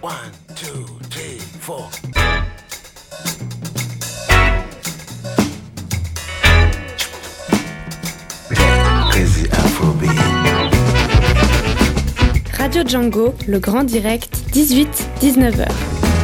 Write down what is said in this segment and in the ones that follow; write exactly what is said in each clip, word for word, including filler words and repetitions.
One, two, three, four. Crazy Afrobeat. Radio Django, le grand direct, dix-huit à dix-neuf heures.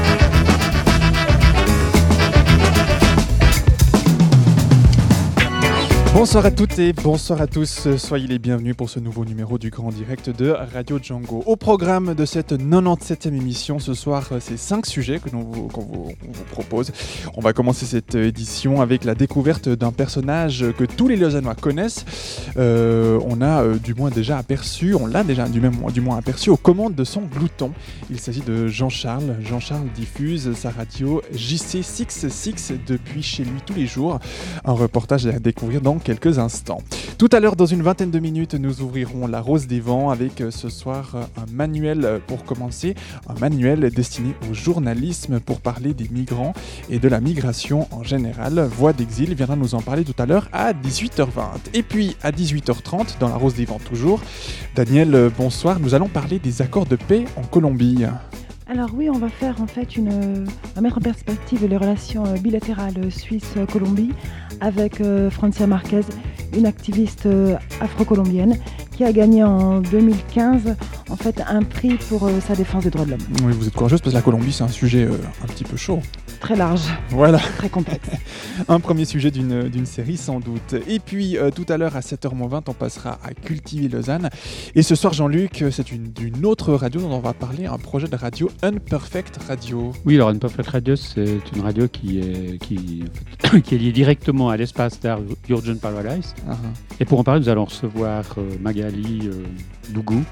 Bonsoir à toutes et bonsoir à tous, soyez les bienvenus pour ce nouveau numéro du Grand Direct de Radio Django. Au programme de cette quatre-vingt-dix-septième émission, ce soir, c'est cinq sujets que l'on vous, qu'on vous, on vous propose. On va commencer cette édition avec la découverte d'un personnage que tous les Lausannois connaissent. Euh, on a euh, du moins déjà aperçu, on l'a déjà du, même, du moins aperçu aux commandes de son glouton. Il s'agit de Jean-Charles. Jean-Charles diffuse sa radio J C soixante-six depuis chez lui tous les jours. Un reportage à découvrir dans quelques instants. Tout à l'heure, dans une vingtaine de minutes, nous ouvrirons la Rose des Vents avec euh, ce soir euh, un manuel pour commencer, un manuel destiné au journalisme pour parler des migrants et de la migration en général. Voix d'exil viendra nous en parler tout à l'heure à dix-huit heures vingt. Et puis à dix-huit heures trente, dans la Rose des Vents toujours, Daniel, euh, bonsoir, nous allons parler des accords de paix en Colombie. Alors oui, on va faire en fait une, on va mettre en perspective les relations bilatérales Suisse-Colombie avec euh, Francia Marquez, une activiste euh, afro-colombienne qui a gagné en deux mille quinze en fait un prix pour euh, sa défense des droits de l'homme. Oui, vous êtes courageuse parce que la Colombie c'est un sujet euh, un petit peu chaud. Très large. Voilà. Très complexe. Un premier sujet d'une, d'une série sans doute. Et puis euh, tout à l'heure à sept heures vingt, on passera à Cultiver Lausanne. Et ce soir, Jean-Luc, c'est une, d'une autre radio dont on va parler, un projet de radio Unperfect Radio. Oui, alors Unperfect Radio, c'est une radio qui est, qui, en fait, qui est liée directement à l'espace d'art Jurgen Paradise. Uh-huh. Et pour en parler, nous allons recevoir euh, Magali euh, Dougou.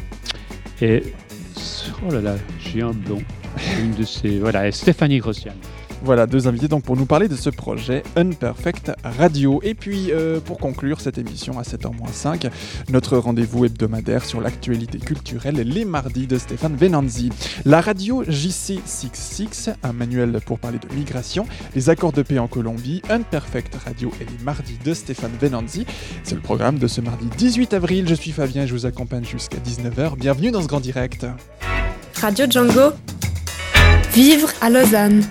Et, oh là là, j'ai un blond. Une de ces, voilà, et Stéphanie Grossian. Voilà, deux invités donc pour nous parler de ce projet Unperfect Radio. Et puis, euh, pour conclure cette émission à sept heures cinq, notre rendez-vous hebdomadaire sur l'actualité culturelle les mardis de Stéphane Venanzi. La radio J C soixante-six, un manuel pour parler de migration, les accords de paix en Colombie, Unperfect Radio et les mardis de Stéphane Venanzi. C'est le programme de ce mardi dix-huit avril. Je suis Fabien, je vous accompagne jusqu'à dix-neuf heures. Bienvenue dans ce grand direct. Radio Django. Vivre à Lausanne.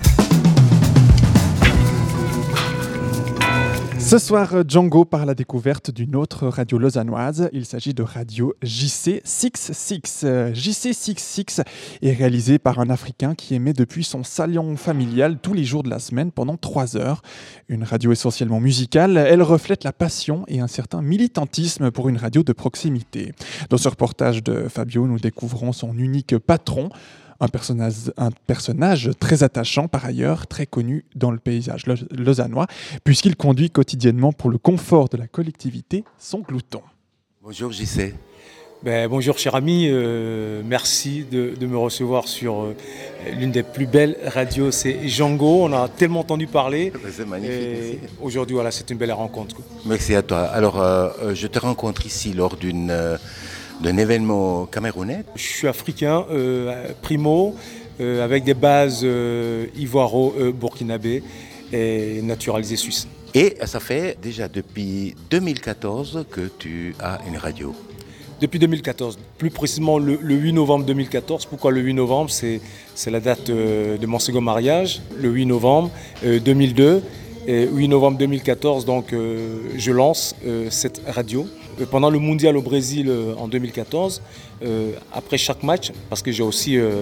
Ce soir, Django part à la découverte d'une autre radio lausannoise. Il s'agit de radio J C soixante-six. J C soixante-six est réalisée par un Africain qui émet depuis son salon familial tous les jours de la semaine pendant trois heures. Une radio essentiellement musicale, elle reflète la passion et un certain militantisme pour une radio de proximité. Dans ce reportage de Fabio, nous découvrons son unique patron, Un personnage, un personnage très attachant par ailleurs, très connu dans le paysage lausannois, puisqu'il conduit quotidiennement pour le confort de la collectivité son glouton. Bonjour J C. Ben, bonjour cher ami, euh, merci de, de me recevoir sur euh, l'une des plus belles radios, c'est Django, on a tellement entendu parler. C'est magnifique. Et aujourd'hui voilà, c'est une belle rencontre. Merci à toi. Alors euh, je te rencontre ici lors d'une... Euh, d'un événement camerounais. Je suis africain, euh, primo, euh, avec des bases euh, ivoiro-burkinabé et naturalisé suisse. Et ça fait déjà depuis deux mille quatorze que tu as une radio. Depuis deux mille quatorze, plus précisément le, le huit novembre deux mille quatorze. Pourquoi le huit novembre? C'est, c'est la date euh, de mon second mariage, le huit novembre euh, deux mille deux. Et huit novembre deux mille quatorze, donc, euh, je lance euh, cette radio. Euh, pendant le mondial au Brésil euh, en deux mille quatorze, euh, après chaque match, parce que j'ai aussi euh,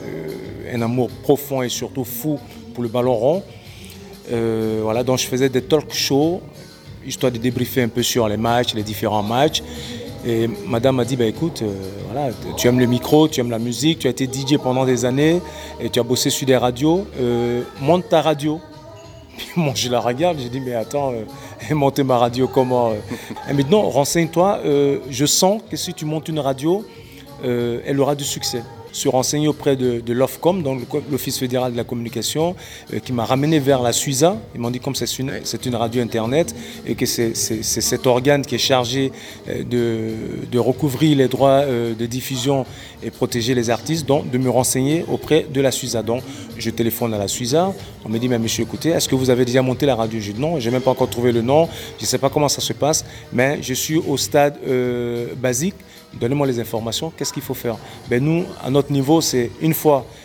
un amour profond et surtout fou pour le ballon rond, euh, voilà, donc je faisais des talk shows, histoire de débriefer un peu sur les matchs, les différents matchs. Et madame m'a dit, bah, écoute, euh, voilà, tu aimes le micro, tu aimes la musique, tu as été D J pendant des années, et tu as bossé sur des radios, euh, monte ta radio. Bon, je la regarde, j'ai dit, mais attends, euh, monter ma radio comment euh. Et maintenant, renseigne-toi, euh, je sens que si tu montes une radio, euh, elle aura du succès. Je suis renseigné auprès de, de l'Ofcom, donc l'Office fédéral de la communication, euh, qui m'a ramené vers la Suiza. Ils m'ont dit comme c'est une, c'est une radio internet et que c'est, c'est, c'est cet organe qui est chargé euh, de, de recouvrir les droits euh, de diffusion et protéger les artistes, donc de me renseigner auprès de la Suiza. Donc je téléphone à la Suiza, on me dit, mais monsieur, écoutez, est-ce que vous avez déjà monté la radio? Je dis non, je n'ai même pas encore trouvé le nom, je ne sais pas comment ça se passe, mais je suis au stade euh, basique. Donnez-moi les informations, qu'est-ce qu'il faut faire? Ben nous, à notre niveau, c'est une fois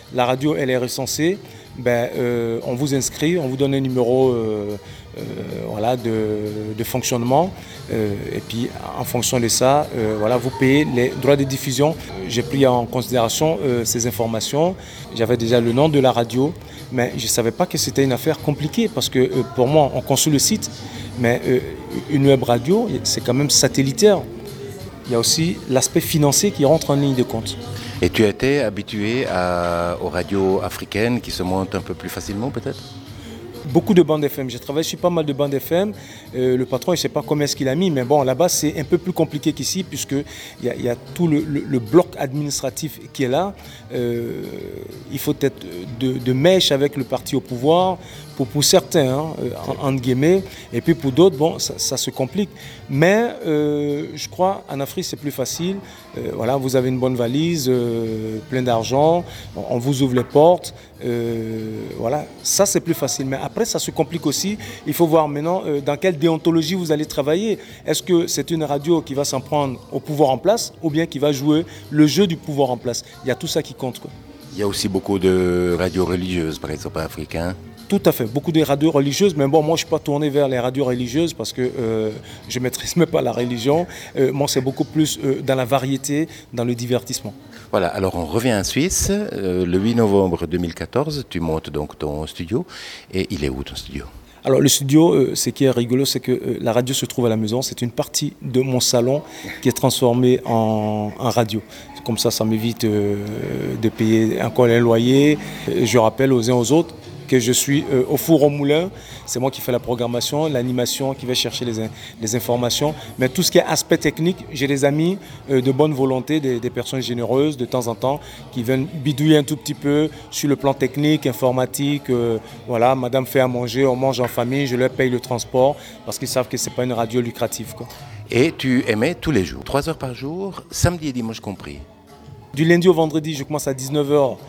la radio elle est recensée, ben, euh, on vous inscrit, on vous donne un numéro euh, euh, voilà, de, de fonctionnement euh, et puis en fonction de ça, euh, voilà, vous payez les droits de diffusion. J'ai pris en considération euh, ces informations, j'avais déjà le nom de la radio, mais je ne savais pas que c'était une affaire compliquée parce que euh, pour moi, on consulte le site, mais euh, une web radio, c'est quand même satellitaire. Il y a aussi l'aspect financier qui rentre en ligne de compte. Et tu étais habitué à, aux radios africaines qui se montent un peu plus facilement peut-être ? Beaucoup de bandes F M. J'ai travaillé sur pas mal de bandes F M. Euh, le patron, je ne sais pas combien est-ce qu'il a mis, mais bon, là-bas, c'est un peu plus compliqué qu'ici, puisqu'il y a, il y a tout le, le, le bloc administratif qui est là. Euh, il faut être de, de mèche avec le parti au pouvoir, pour, pour certains, hein, entre guillemets, et puis pour d'autres, bon, ça, ça se complique. Mais euh, je crois en Afrique, c'est plus facile. Euh, voilà, vous avez une bonne valise, euh, plein d'argent, on, on vous ouvre les portes. Euh, voilà, ça c'est plus facile. Mais après, ça se complique aussi. Il faut voir maintenant euh, dans quelle déontologie vous allez travailler. Est-ce que c'est une radio qui va s'en prendre au pouvoir en place ou bien qui va jouer le jeu du pouvoir en place? Il y a tout ça qui compte, quoi. Il y a aussi beaucoup de radios religieuses, par exemple, africaines. Tout à fait, beaucoup de radios religieuses, mais bon, moi je ne suis pas tourné vers les radios religieuses parce que euh, je ne maîtrise même pas la religion. Euh, moi c'est beaucoup plus euh, dans la variété, dans le divertissement. Voilà, alors on revient en Suisse. Euh, le huit novembre deux mille quatorze, tu montes donc ton studio. Et il est où ton studio ? Alors le studio, euh, ce qui est rigolo, c'est que euh, la radio se trouve à la maison. C'est une partie de mon salon qui est transformée en, en radio. Comme ça, ça m'évite euh, de payer encore un loyer. Et je rappelle aux uns aux autres que je suis euh, au four au moulin, c'est moi qui fais la programmation, l'animation, qui va chercher les, in- les informations. Mais tout ce qui est aspect technique, j'ai des amis euh, de bonne volonté, des, des personnes généreuses de temps en temps, qui viennent bidouiller un tout petit peu sur le plan technique, informatique. Euh, voilà, madame fait à manger, on mange en famille, je leur paye le transport, parce qu'ils savent que ce n'est pas une radio lucrative, quoi. Et tu émets tous les jours, trois heures par jour, samedi et dimanche compris. Du lundi au vendredi, je commence à dix-neuf heures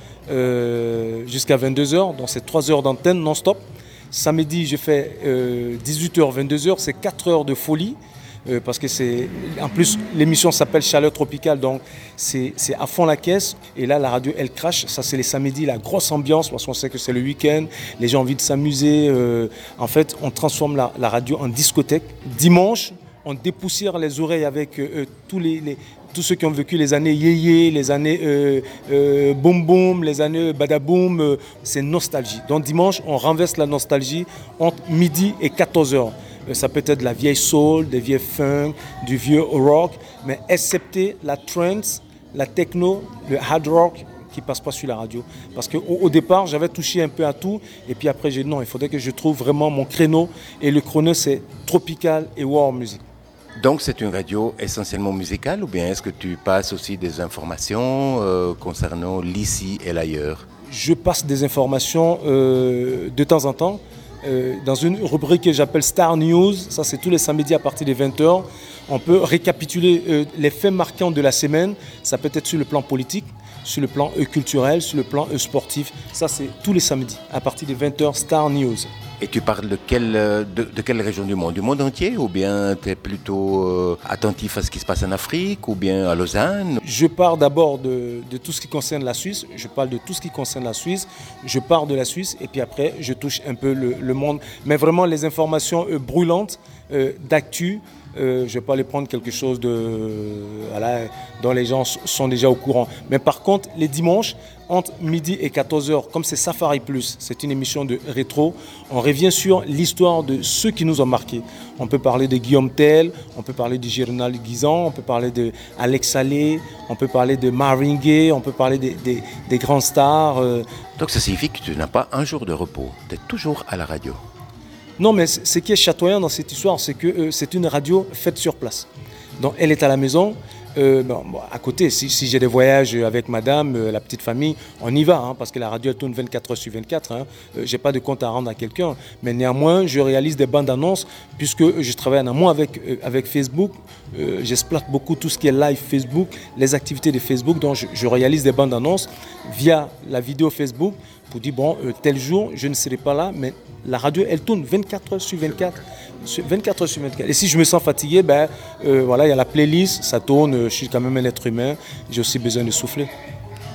euh, jusqu'à vingt-deux heures, donc c'est trois heures d'antenne non-stop. Samedi, je fais euh, dix-huit heures, vingt-deux heures, c'est quatre heures de folie. Euh, parce que c'est, en plus, l'émission s'appelle Chaleur Tropicale, donc c'est, c'est à fond la caisse. Et là, la radio, elle crache. Ça, c'est les samedis, la grosse ambiance, parce qu'on sait que c'est le week-end. Les gens ont envie de s'amuser. Euh, en fait, on transforme la, la radio en discothèque. Dimanche, on dépoussière les oreilles avec euh, tous les, les tous ceux qui ont vécu les années yéyé, les années euh, euh, boum boum, les années badaboum, euh, c'est nostalgie. Donc dimanche, on renverse la nostalgie entre midi et quatorze heures. Euh, ça peut être de la vieille soul, des vieilles funk, du vieux rock, mais excepté la trance, la techno, le hard rock qui ne passe pas sur la radio. Parce qu'au au départ, j'avais touché un peu à tout, et puis après, j'ai dit non, il faudrait que je trouve vraiment mon créneau, et le créneau, c'est tropical et world music. Donc c'est une radio essentiellement musicale ou bien est-ce que tu passes aussi des informations euh, concernant l'ici et l'ailleurs ? Je passe des informations euh, de temps en temps euh, dans une rubrique que j'appelle Star News. Ça c'est tous les samedis à partir de vingt heures. On peut récapituler euh, les faits marquants de la semaine. Ça peut être sur le plan politique, sur le plan euh, culturel, sur le plan euh, sportif. Ça c'est tous les samedis à partir de vingt heures Star News. Et tu parles de quelle, de, de quelle région du monde ? Du monde entier ou bien tu es plutôt euh, attentif à ce qui se passe en Afrique ou bien à Lausanne ? Je parle d'abord de, de tout ce qui concerne la Suisse. Je parle de tout ce qui concerne la Suisse. Je pars de la Suisse et puis après je touche un peu le, le monde. Mais vraiment les informations euh, brûlantes euh, d'actu. Euh, je ne vais pas aller prendre quelque chose de, voilà, dont les gens sont déjà au courant. Mais par contre, les dimanches, entre midi et quatorze heures, comme c'est Safari Plus, c'est une émission de rétro, on revient sur l'histoire de ceux qui nous ont marqués. On peut parler de Guillaume Tell, on peut parler du Gérald Guisan, on peut parler d'Alex Salé, on peut parler de Marvin Gaye, on peut parler des, des, des grandes stars. Euh. Donc ça signifie que tu n'as pas un jour de repos, tu es toujours à la radio. Non, mais ce qui est chatoyant dans cette histoire, c'est que euh, c'est une radio faite sur place. Donc, elle est à la maison. Euh, bon, bon, à côté, si, si j'ai des voyages avec madame, euh, la petite famille, on y va, hein, parce que la radio elle tourne vingt-quatre heures sur vingt-quatre. Hein. Euh, je n'ai pas de compte à rendre à quelqu'un. Mais néanmoins, je réalise des bandes annonces, puisque je travaille en amont avec, euh, avec Facebook. Euh, j'exploite beaucoup tout ce qui est live Facebook, les activités de Facebook. Donc, je, je réalise des bandes annonces via la vidéo Facebook pour dire, bon, euh, tel jour, je ne serai pas là, mais la radio, elle tourne vingt-quatre heures sur vingt-quatre. vingt-quatre heures sur vingt-quatre. Et si je me sens fatigué, ben, euh, voilà, il y a la playlist, ça tourne, je suis quand même un être humain, j'ai aussi besoin de souffler.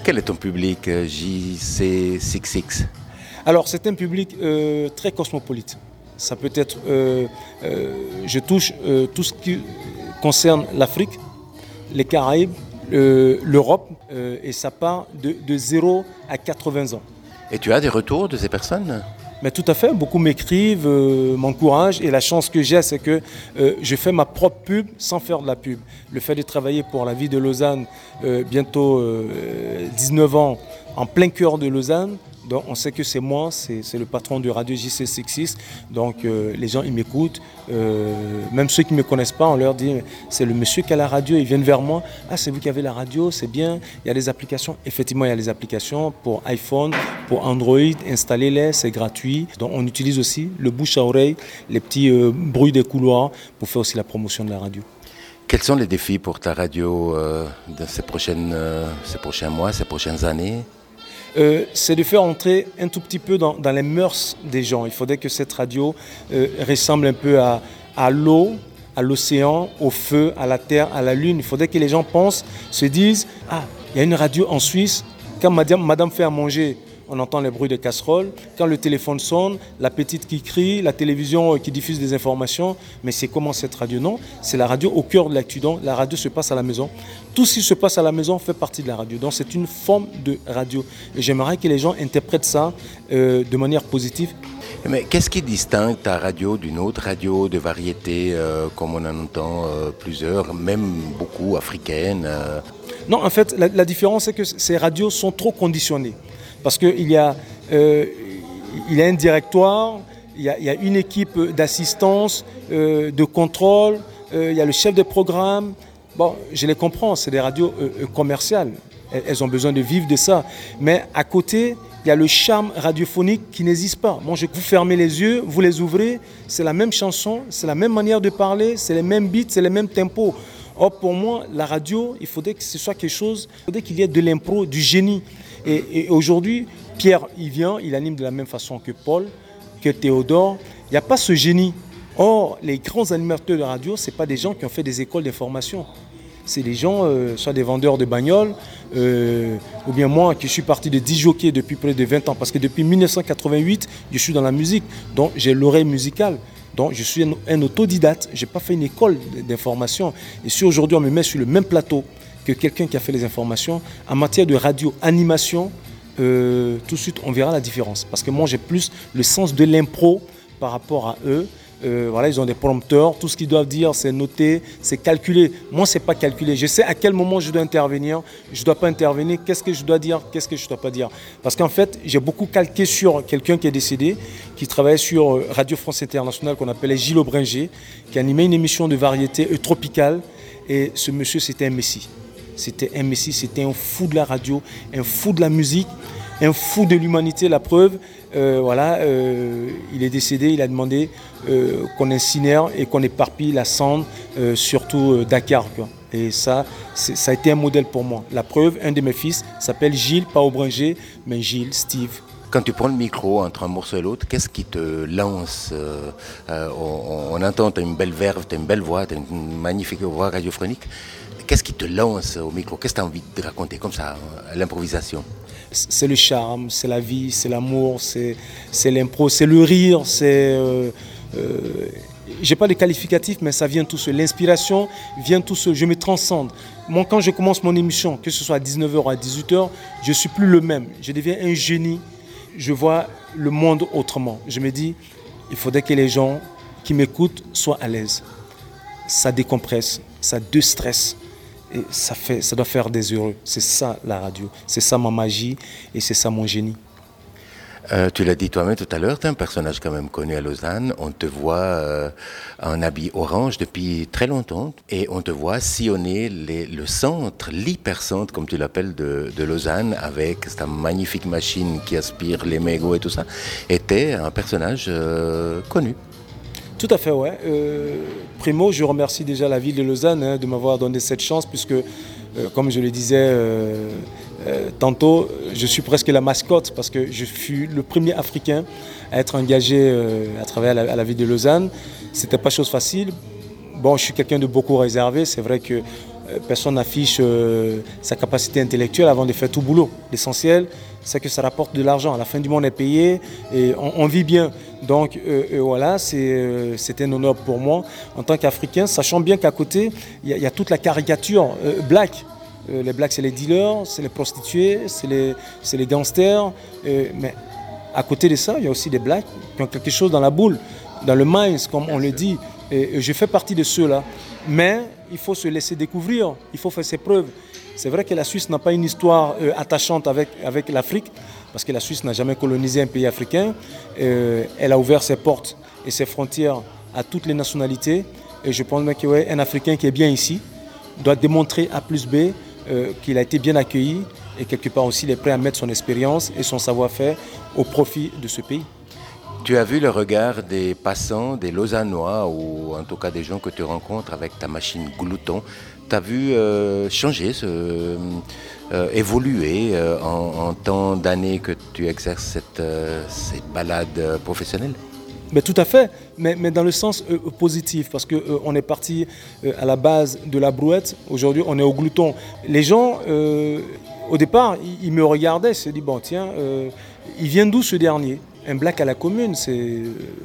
Quel est ton public J C soixante-six? Alors, c'est un public euh, très cosmopolite. Ça peut être, euh, euh, je touche euh, tout ce qui concerne l'Afrique, les Caraïbes, euh, l'Europe, euh, et ça part de, de zéro à quatre-vingts ans. Et tu as des retours de ces personnes? Mais tout à fait, beaucoup m'écrivent, euh, m'encouragent, et la chance que j'ai, c'est que euh, je fais ma propre pub sans faire de la pub. Le fait de travailler pour la ville de Lausanne, euh, bientôt euh, dix-neuf ans, en plein cœur de Lausanne, donc on sait que c'est moi, c'est, c'est le patron de Radio J C soixante-six, donc euh, les gens ils m'écoutent, euh, même ceux qui ne me connaissent pas, on leur dit c'est le monsieur qui a la radio, ils viennent vers moi, ah c'est vous qui avez la radio, c'est bien, il y a des applications, effectivement il y a des applications pour iPhone, pour Android, installez-les, c'est gratuit, donc on utilise aussi le bouche à oreille, les petits euh, bruits des couloirs pour faire aussi la promotion de la radio. Quels sont les défis pour ta radio euh, dans ces, prochaines, euh, ces prochains mois, ces prochaines années? Euh, c'est de faire entrer un tout petit peu dans, dans les mœurs des gens. Il faudrait que cette radio euh, ressemble un peu à, à l'eau, à l'océan, au feu, à la terre, à la lune. Il faudrait que les gens pensent, se disent « Ah, il y a une radio en Suisse, quand madame, madame fait à manger, on entend les bruits de casseroles. Quand le téléphone sonne, la petite qui crie, la télévision qui diffuse des informations. Mais c'est comment cette radio? Non, c'est la radio au cœur de l'actu. Donc la radio se passe à la maison. Tout ce qui se passe à la maison fait partie de la radio. Donc c'est une forme de radio. Et j'aimerais que les gens interprètent ça euh, de manière positive. Mais qu'est-ce qui distingue ta radio d'une autre radio de variété, euh, comme on en entend euh, plusieurs, même beaucoup africaines euh... Non, en fait, la, la différence, c'est que ces radios sont trop conditionnées. Parce qu'il y, euh, y a un directoire, il y, y a une équipe d'assistance, euh, de contrôle, euh, il y a le chef de programme. Bon, je les comprends, c'est des radios euh, commerciales. Elles, elles ont besoin de vivre de ça. Mais à côté, il y a le charme radiophonique qui n'existe pas. Moi, je vous fermez les yeux, vous les ouvrez, c'est la même chanson, c'est la même manière de parler, c'est les mêmes beats, c'est les mêmes tempos. Or, pour moi, la radio, il faudrait que ce soit quelque chose, il faudrait qu'il y ait de l'impro, du génie. Et, et aujourd'hui, Pierre, il vient, il anime de la même façon que Paul, que Théodore. Il n'y a pas ce génie. Or, les grands animateurs de radio, ce n'est pas des gens qui ont fait des écoles d'information. C'est des gens, euh, soit des vendeurs de bagnoles, euh, ou bien moi qui suis parti de disjockey depuis près de vingt ans, parce que depuis mille neuf cent quatre-vingt-huit, je suis dans la musique, donc j'ai l'oreille musicale. Donc je suis un, un autodidacte, je n'ai pas fait une école d'information. Et si aujourd'hui on me met sur le même plateau que quelqu'un qui a fait les informations, en matière de radio-animation, euh, tout de suite on verra la différence. Parce que moi j'ai plus le sens de l'impro par rapport à eux. Euh, voilà, ils ont des prompteurs, tout ce qu'ils doivent dire c'est noté, c'est calculé. Moi c'est pas calculé, je sais à quel moment je dois intervenir, je ne dois pas intervenir, qu'est-ce que je dois dire, qu'est-ce que je ne dois pas dire. Parce qu'en fait j'ai beaucoup calqué sur quelqu'un qui est décédé, qui travaillait sur Radio France Internationale, qu'on appelait Gilles Aubringer, qui animait une émission de variété tropicale, et ce monsieur c'était un messie. C'était un messie, c'était un fou de la radio, un fou de la musique, un fou de l'humanité, la preuve. Euh, voilà, euh, il est décédé, il a demandé euh, qu'on incinère et qu'on éparpille la cendre, euh, surtout euh, Dakar, quoi. Et ça, ça a été un modèle pour moi. La preuve, un de mes fils s'appelle Gilles, pas Aubringer, mais Gilles, Steve. Quand tu prends le micro entre un morceau et l'autre, qu'est-ce qui te lance euh, euh, on, on entend, tu as une belle verve, tu as une belle voix, tu as une magnifique voix radiophonique. Qu'est-ce qui te lance au micro? Qu'est-ce que tu as envie de raconter comme ça, à l'improvisation? C'est le charme, c'est la vie, c'est l'amour, c'est, c'est l'impro, c'est le rire, c'est... Euh, euh, j'ai pas de qualificatif, mais ça vient tout seul. L'inspiration vient tout seul, je me transcende. Moi, quand je commence mon émission, que ce soit à dix-neuf heures ou à dix-huit heures, je ne suis plus le même. Je deviens un génie, je vois le monde autrement. Je me dis, il faudrait que les gens qui m'écoutent soient à l'aise. Ça décompresse, ça déstresse. Et ça, fait, ça doit faire des heureux. C'est ça la radio, c'est ça ma magie et c'est ça mon génie. Euh, tu l'as dit toi-même tout à l'heure, tu es un personnage quand même connu à Lausanne. On te voit euh, en habit orange depuis très longtemps et on te voit sillonner les, le centre, l'hypercentre comme tu l'appelles de, de Lausanne avec cette magnifique machine qui aspire les mégots et tout ça. Et tu es un personnage euh, connu. Tout à fait, ouais. Euh, Primo, je remercie déjà la ville de Lausanne hein, de m'avoir donné cette chance puisque, euh, comme je le disais euh, euh, tantôt, je suis presque la mascotte parce que je fus le premier Africain à être engagé euh, à travers la, à la ville de Lausanne. C'était pas chose facile. Bon, je suis quelqu'un de beaucoup réservé. C'est vrai que personne n'affiche euh, sa capacité intellectuelle avant de faire tout boulot. L'essentiel, c'est que ça rapporte de l'argent. À la fin du mois, on est payé et on, on vit bien. Donc euh, euh, voilà, c'est, euh, c'est un honneur pour moi en tant qu'Africain, sachant bien qu'à côté, il y, y a toute la caricature euh, black. Euh, les blacks, c'est les dealers, c'est les prostituées, c'est les, c'est les gangsters. Euh, mais à côté de ça, il y a aussi des blacks qui ont quelque chose dans la boule, dans le minds, comme on le dit. Et, et je fais partie de ceux-là. Mais il faut se laisser découvrir, il faut faire ses preuves. C'est vrai que la Suisse n'a pas une histoire euh, attachante avec, avec l'Afrique, parce que la Suisse n'a jamais colonisé un pays africain. Euh, elle a ouvert ses portes et ses frontières à toutes les nationalités. Et je pense qu'un ouais, Africain qui est bien ici doit démontrer à plus B euh, qu'il a été bien accueilli et quelque part aussi il est prêt à mettre son expérience et son savoir-faire au profit de ce pays. Tu as vu le regard des passants, des Lausannois ou en tout cas des gens que tu rencontres avec ta machine glouton. Tu as vu euh, changer, ce, euh, évoluer euh, en, en tant d'années que tu exerces cette, euh, cette balade euh, professionnelle? Mais tout à fait, mais, mais dans le sens euh, positif, parce qu'on euh, est parti euh, à la base de la brouette, aujourd'hui on est au glouton. Les gens, euh, au départ, ils, ils me regardaient, ils se disaient, bon tiens, euh, il vient d'où ce dernier? Un black à la commune, c'est...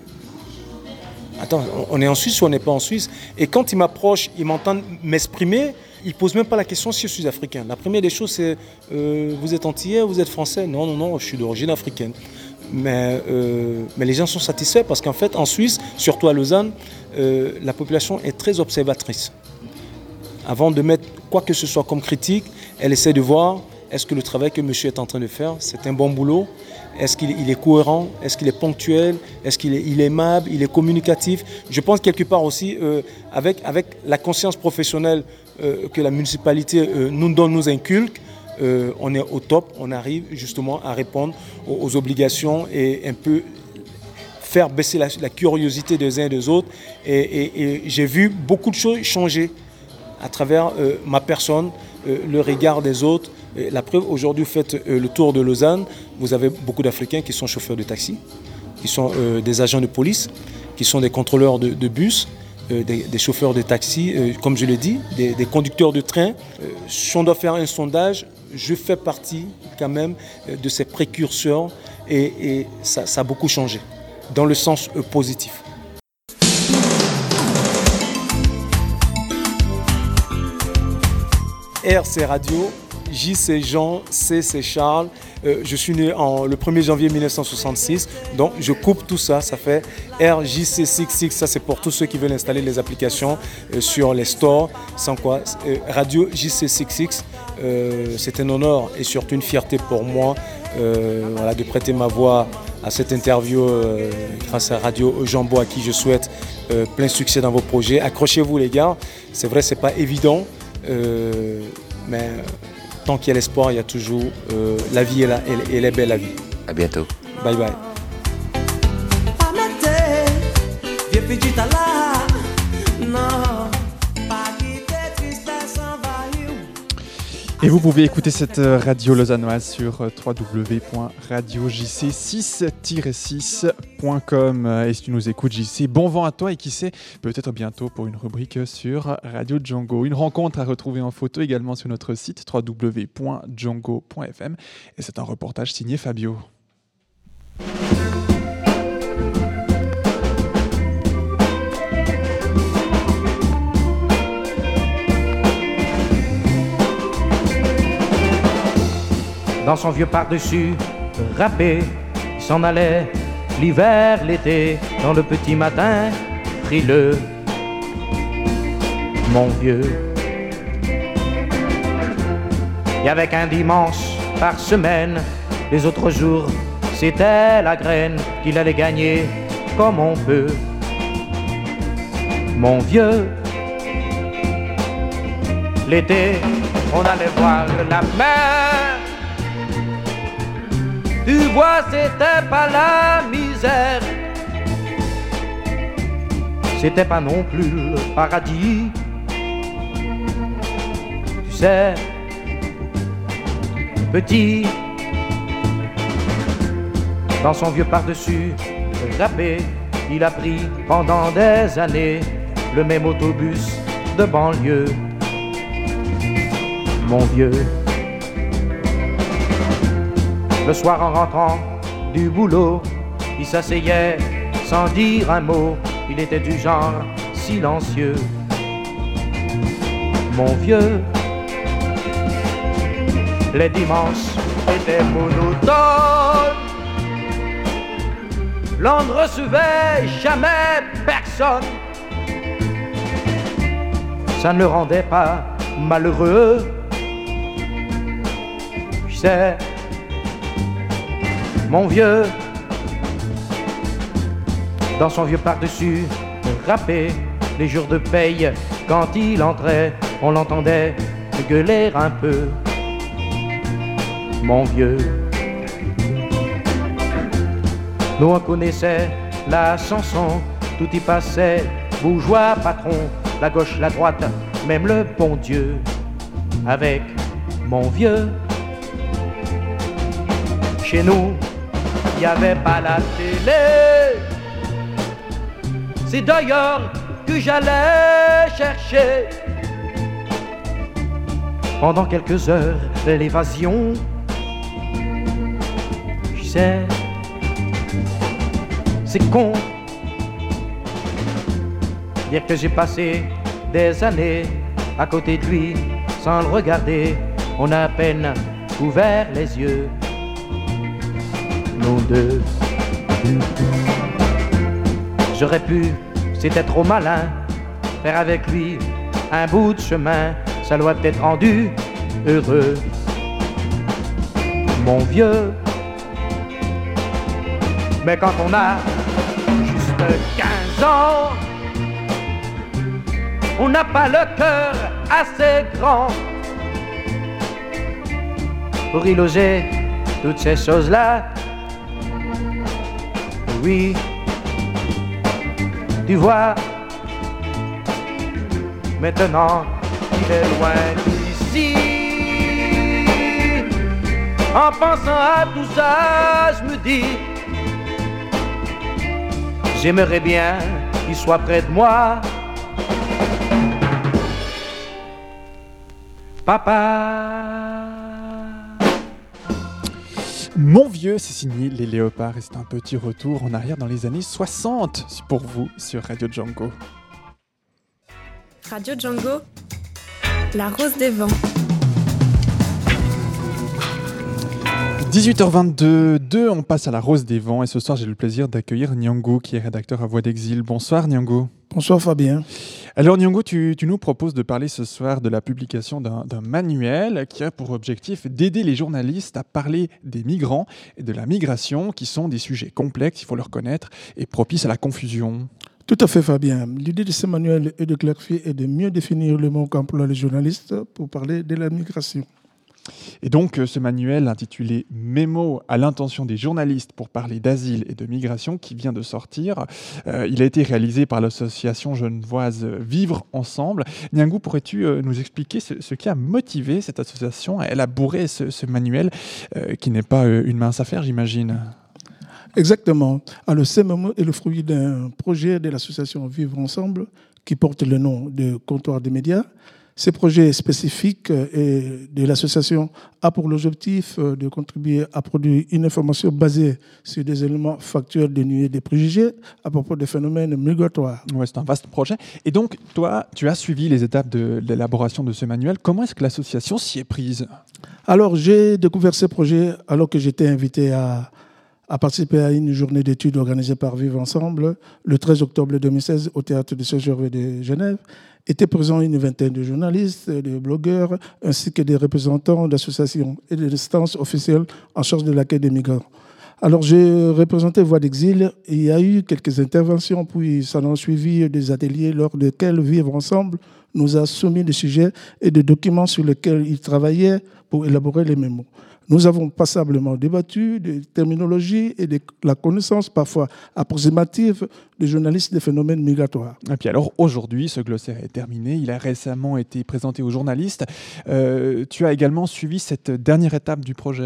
Attends, on est en Suisse ou on n'est pas en Suisse? Et quand ils m'approchent, ils m'entendent m'exprimer, ils ne posent même pas la question si je suis africain. La première des choses, c'est euh, vous êtes antillais, vous êtes français? Non, non, non, je suis d'origine africaine. Mais, euh, mais les gens sont satisfaits parce qu'en fait, en Suisse, surtout à Lausanne, euh, la population est très observatrice. Avant de mettre quoi que ce soit comme critique, elle essaie de voir est-ce que le travail que monsieur est en train de faire, c'est un bon boulot? Est-ce qu'il il est cohérent? Est-ce qu'il est ponctuel? Est-ce qu'il est, il est aimable? Il est communicatif? Je pense quelque part aussi, euh, avec, avec la conscience professionnelle euh, que la municipalité euh, nous donne, nous inculque, euh, on est au top, on arrive justement à répondre aux, aux obligations et un peu faire baisser la, la curiosité des uns et des autres. Et, et, et j'ai vu beaucoup de choses changer à travers euh, ma personne, euh, le regard des autres. Et la preuve, aujourd'hui, vous faites euh, le tour de Lausanne, vous avez beaucoup d'Africains qui sont chauffeurs de taxi, qui sont euh, des agents de police, qui sont des contrôleurs de, de bus, euh, des, des chauffeurs de taxi, euh, comme je l'ai dit, des, des conducteurs de train. Euh, si on doit faire un sondage, je fais partie quand même euh, de ces précurseurs et, et ça, ça a beaucoup changé, dans le sens euh, positif. R, c'est Radio, J, c'est Jean, C, c'est Charles. Euh, je suis né en, le premier janvier mille neuf cent soixante-six, donc je coupe tout ça, ça fait R J C soixante-seize, ça c'est pour tous ceux qui veulent installer les applications euh, sur les stores, sans quoi, euh, Radio J C soixante-seize, euh, c'est un honneur et surtout une fierté pour moi euh, voilà, de prêter ma voix à cette interview euh, grâce à Radio Jambo, à qui je souhaite euh, plein succès dans vos projets. Accrochez-vous les gars, c'est vrai c'est pas évident, euh, mais tant qu'il y a l'espoir, il y a toujours euh, la vie est là et elle est belle la vie. À bientôt. Bye bye. Et vous pouvez écouter cette radio lausannoise sur w w w point radio j c six tiret six point com. Et si tu nous écoutes, J C, bon vent à toi et qui sait, peut-être bientôt pour une rubrique sur Radio Django. Une rencontre à retrouver en photo également sur notre site w w w point django point f m. Et c'est un reportage signé Fabio. Dans son vieux par-dessus râpé, il s'en allait l'hiver, l'été, dans le petit matin frileux. Mon vieux, et avec un dimanche par semaine, les autres jours, c'était la graine qu'il allait gagner comme on peut. Mon vieux, l'été, on allait voir la mer. Tu vois, c'était pas la misère, c'était pas non plus le paradis. Tu sais, petit, dans son vieux par-dessus râpé, il a pris pendant des années le même autobus de banlieue. mon vieux. Le soir en rentrant du boulot, il s'asseyait sans dire un mot. Il était du genre silencieux, mon vieux. Les dimanches étaient monotones. L'on ne recevait jamais personne. Ça ne le rendait pas malheureux. Je sais, mon vieux, dans son vieux par-dessus râpé, les jours de paye, quand il entrait, on l'entendait gueuler un peu. Mon vieux, nous on connaissait la chanson, tout y passait, bourgeois, patron, la gauche, la droite, même le bon Dieu. Avec mon vieux, chez nous, il n'y avait pas la télé. C'est d'ailleurs que j'allais chercher pendant quelques heures l'évasion. Je sais, c'est con dire que j'ai passé des années à côté de lui sans le regarder. On a à peine ouvert les yeux, nous deux. J'aurais pu, c'était trop malin, faire avec lui un bout de chemin. Ça doit peut-être rendu heureux, mon vieux. Mais quand on a juste quinze ans, on n'a pas le cœur assez grand pour y loger toutes ces choses-là. Oui, tu vois, maintenant il est loin d'ici. En pensant à tout ça, je me dis, j'aimerais bien qu'il soit près de moi. Papa. Mon vieux, c'est signé Les Léopards et c'est un petit retour en arrière dans les années soixante pour vous sur Radio Django. Radio Django, la rose des vents. dix-huit heures vingt-deux, deux, on passe à la rose des vents et ce soir j'ai le plaisir d'accueillir Nyangou qui est rédacteur à Voix d'Exil. Bonsoir Nyangou. Bonsoir Fabien. Alors Nyangou, tu, tu nous proposes de parler ce soir de la publication d'un, d'un manuel qui a pour objectif d'aider les journalistes à parler des migrants et de la migration qui sont des sujets complexes, il faut le reconnaître, et propices à la confusion. Tout à fait Fabien. L'idée de ce manuel est de clarifier et de mieux définir le mot qu'emploient les journalistes pour parler de la migration. Et donc, ce manuel intitulé « Mémo à l'intention des journalistes pour parler d'asile et de migration » qui vient de sortir, euh, il a été réalisé par l'association genevoise Vivre Ensemble. Nyangou, pourrais-tu euh, nous expliquer ce, ce qui a motivé cette association à élaborer ce, ce manuel euh, qui n'est pas euh, une mince affaire, j'imagine ? Exactement. Alors, ce mémo est le fruit d'un projet de l'association Vivre Ensemble qui porte le nom de Comptoir des médias. Ce projet spécifique de l'association a pour l'objectif de contribuer à produire une information basée sur des éléments factuels dénués des préjugés à propos des phénomènes migratoires. Ouais, c'est un vaste projet. Et donc, toi, tu as suivi les étapes de l'élaboration de ce manuel. Comment est-ce que l'association s'y est prise ? Alors, j'ai découvert ce projet alors que j'étais invité à, à participer à une journée d'études organisée par Vivre Ensemble le treize octobre deux mille seize au théâtre de Saint-Gervais de Genève. Étaient présents une vingtaine de journalistes, de blogueurs, ainsi que des représentants d'associations et d'instances officielles en charge de l'accueil des migrants. Alors, j'ai représenté Voix d'Exil et il y a eu quelques interventions, puis ça en a suivi des ateliers lors desquels Vivre Ensemble nous a soumis des sujets et des documents sur lesquels ils travaillaient pour élaborer les mémos. Nous avons passablement débattu de terminologie et de la connaissance parfois approximative des journalistes des phénomènes migratoires. Et puis alors aujourd'hui, ce glossaire est terminé. Il a récemment été présenté aux journalistes. Euh, tu as également suivi cette dernière étape du projet.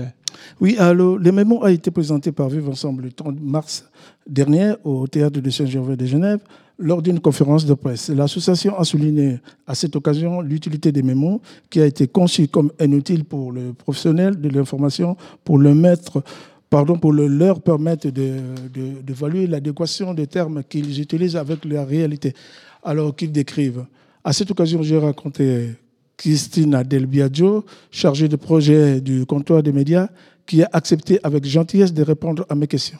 Oui, alors, le mémo a été présenté par Vivre Ensemble le trente mars dernier au Théâtre de Saint-Gervais de Genève lors d'une conférence de presse. L'association a souligné à cette occasion l'utilité des mémos qui a été conçue comme un outil pour le professionnel de l'information, pour le mettre, pardon, pour le, leur permettre de, de, d'évaluer l'adéquation des termes qu'ils utilisent avec la réalité, alors qu'ils décrivent. À cette occasion, j'ai rencontré Christina Del Biagio, chargée de projet du comptoir des médias, qui a accepté avec gentillesse de répondre à mes questions.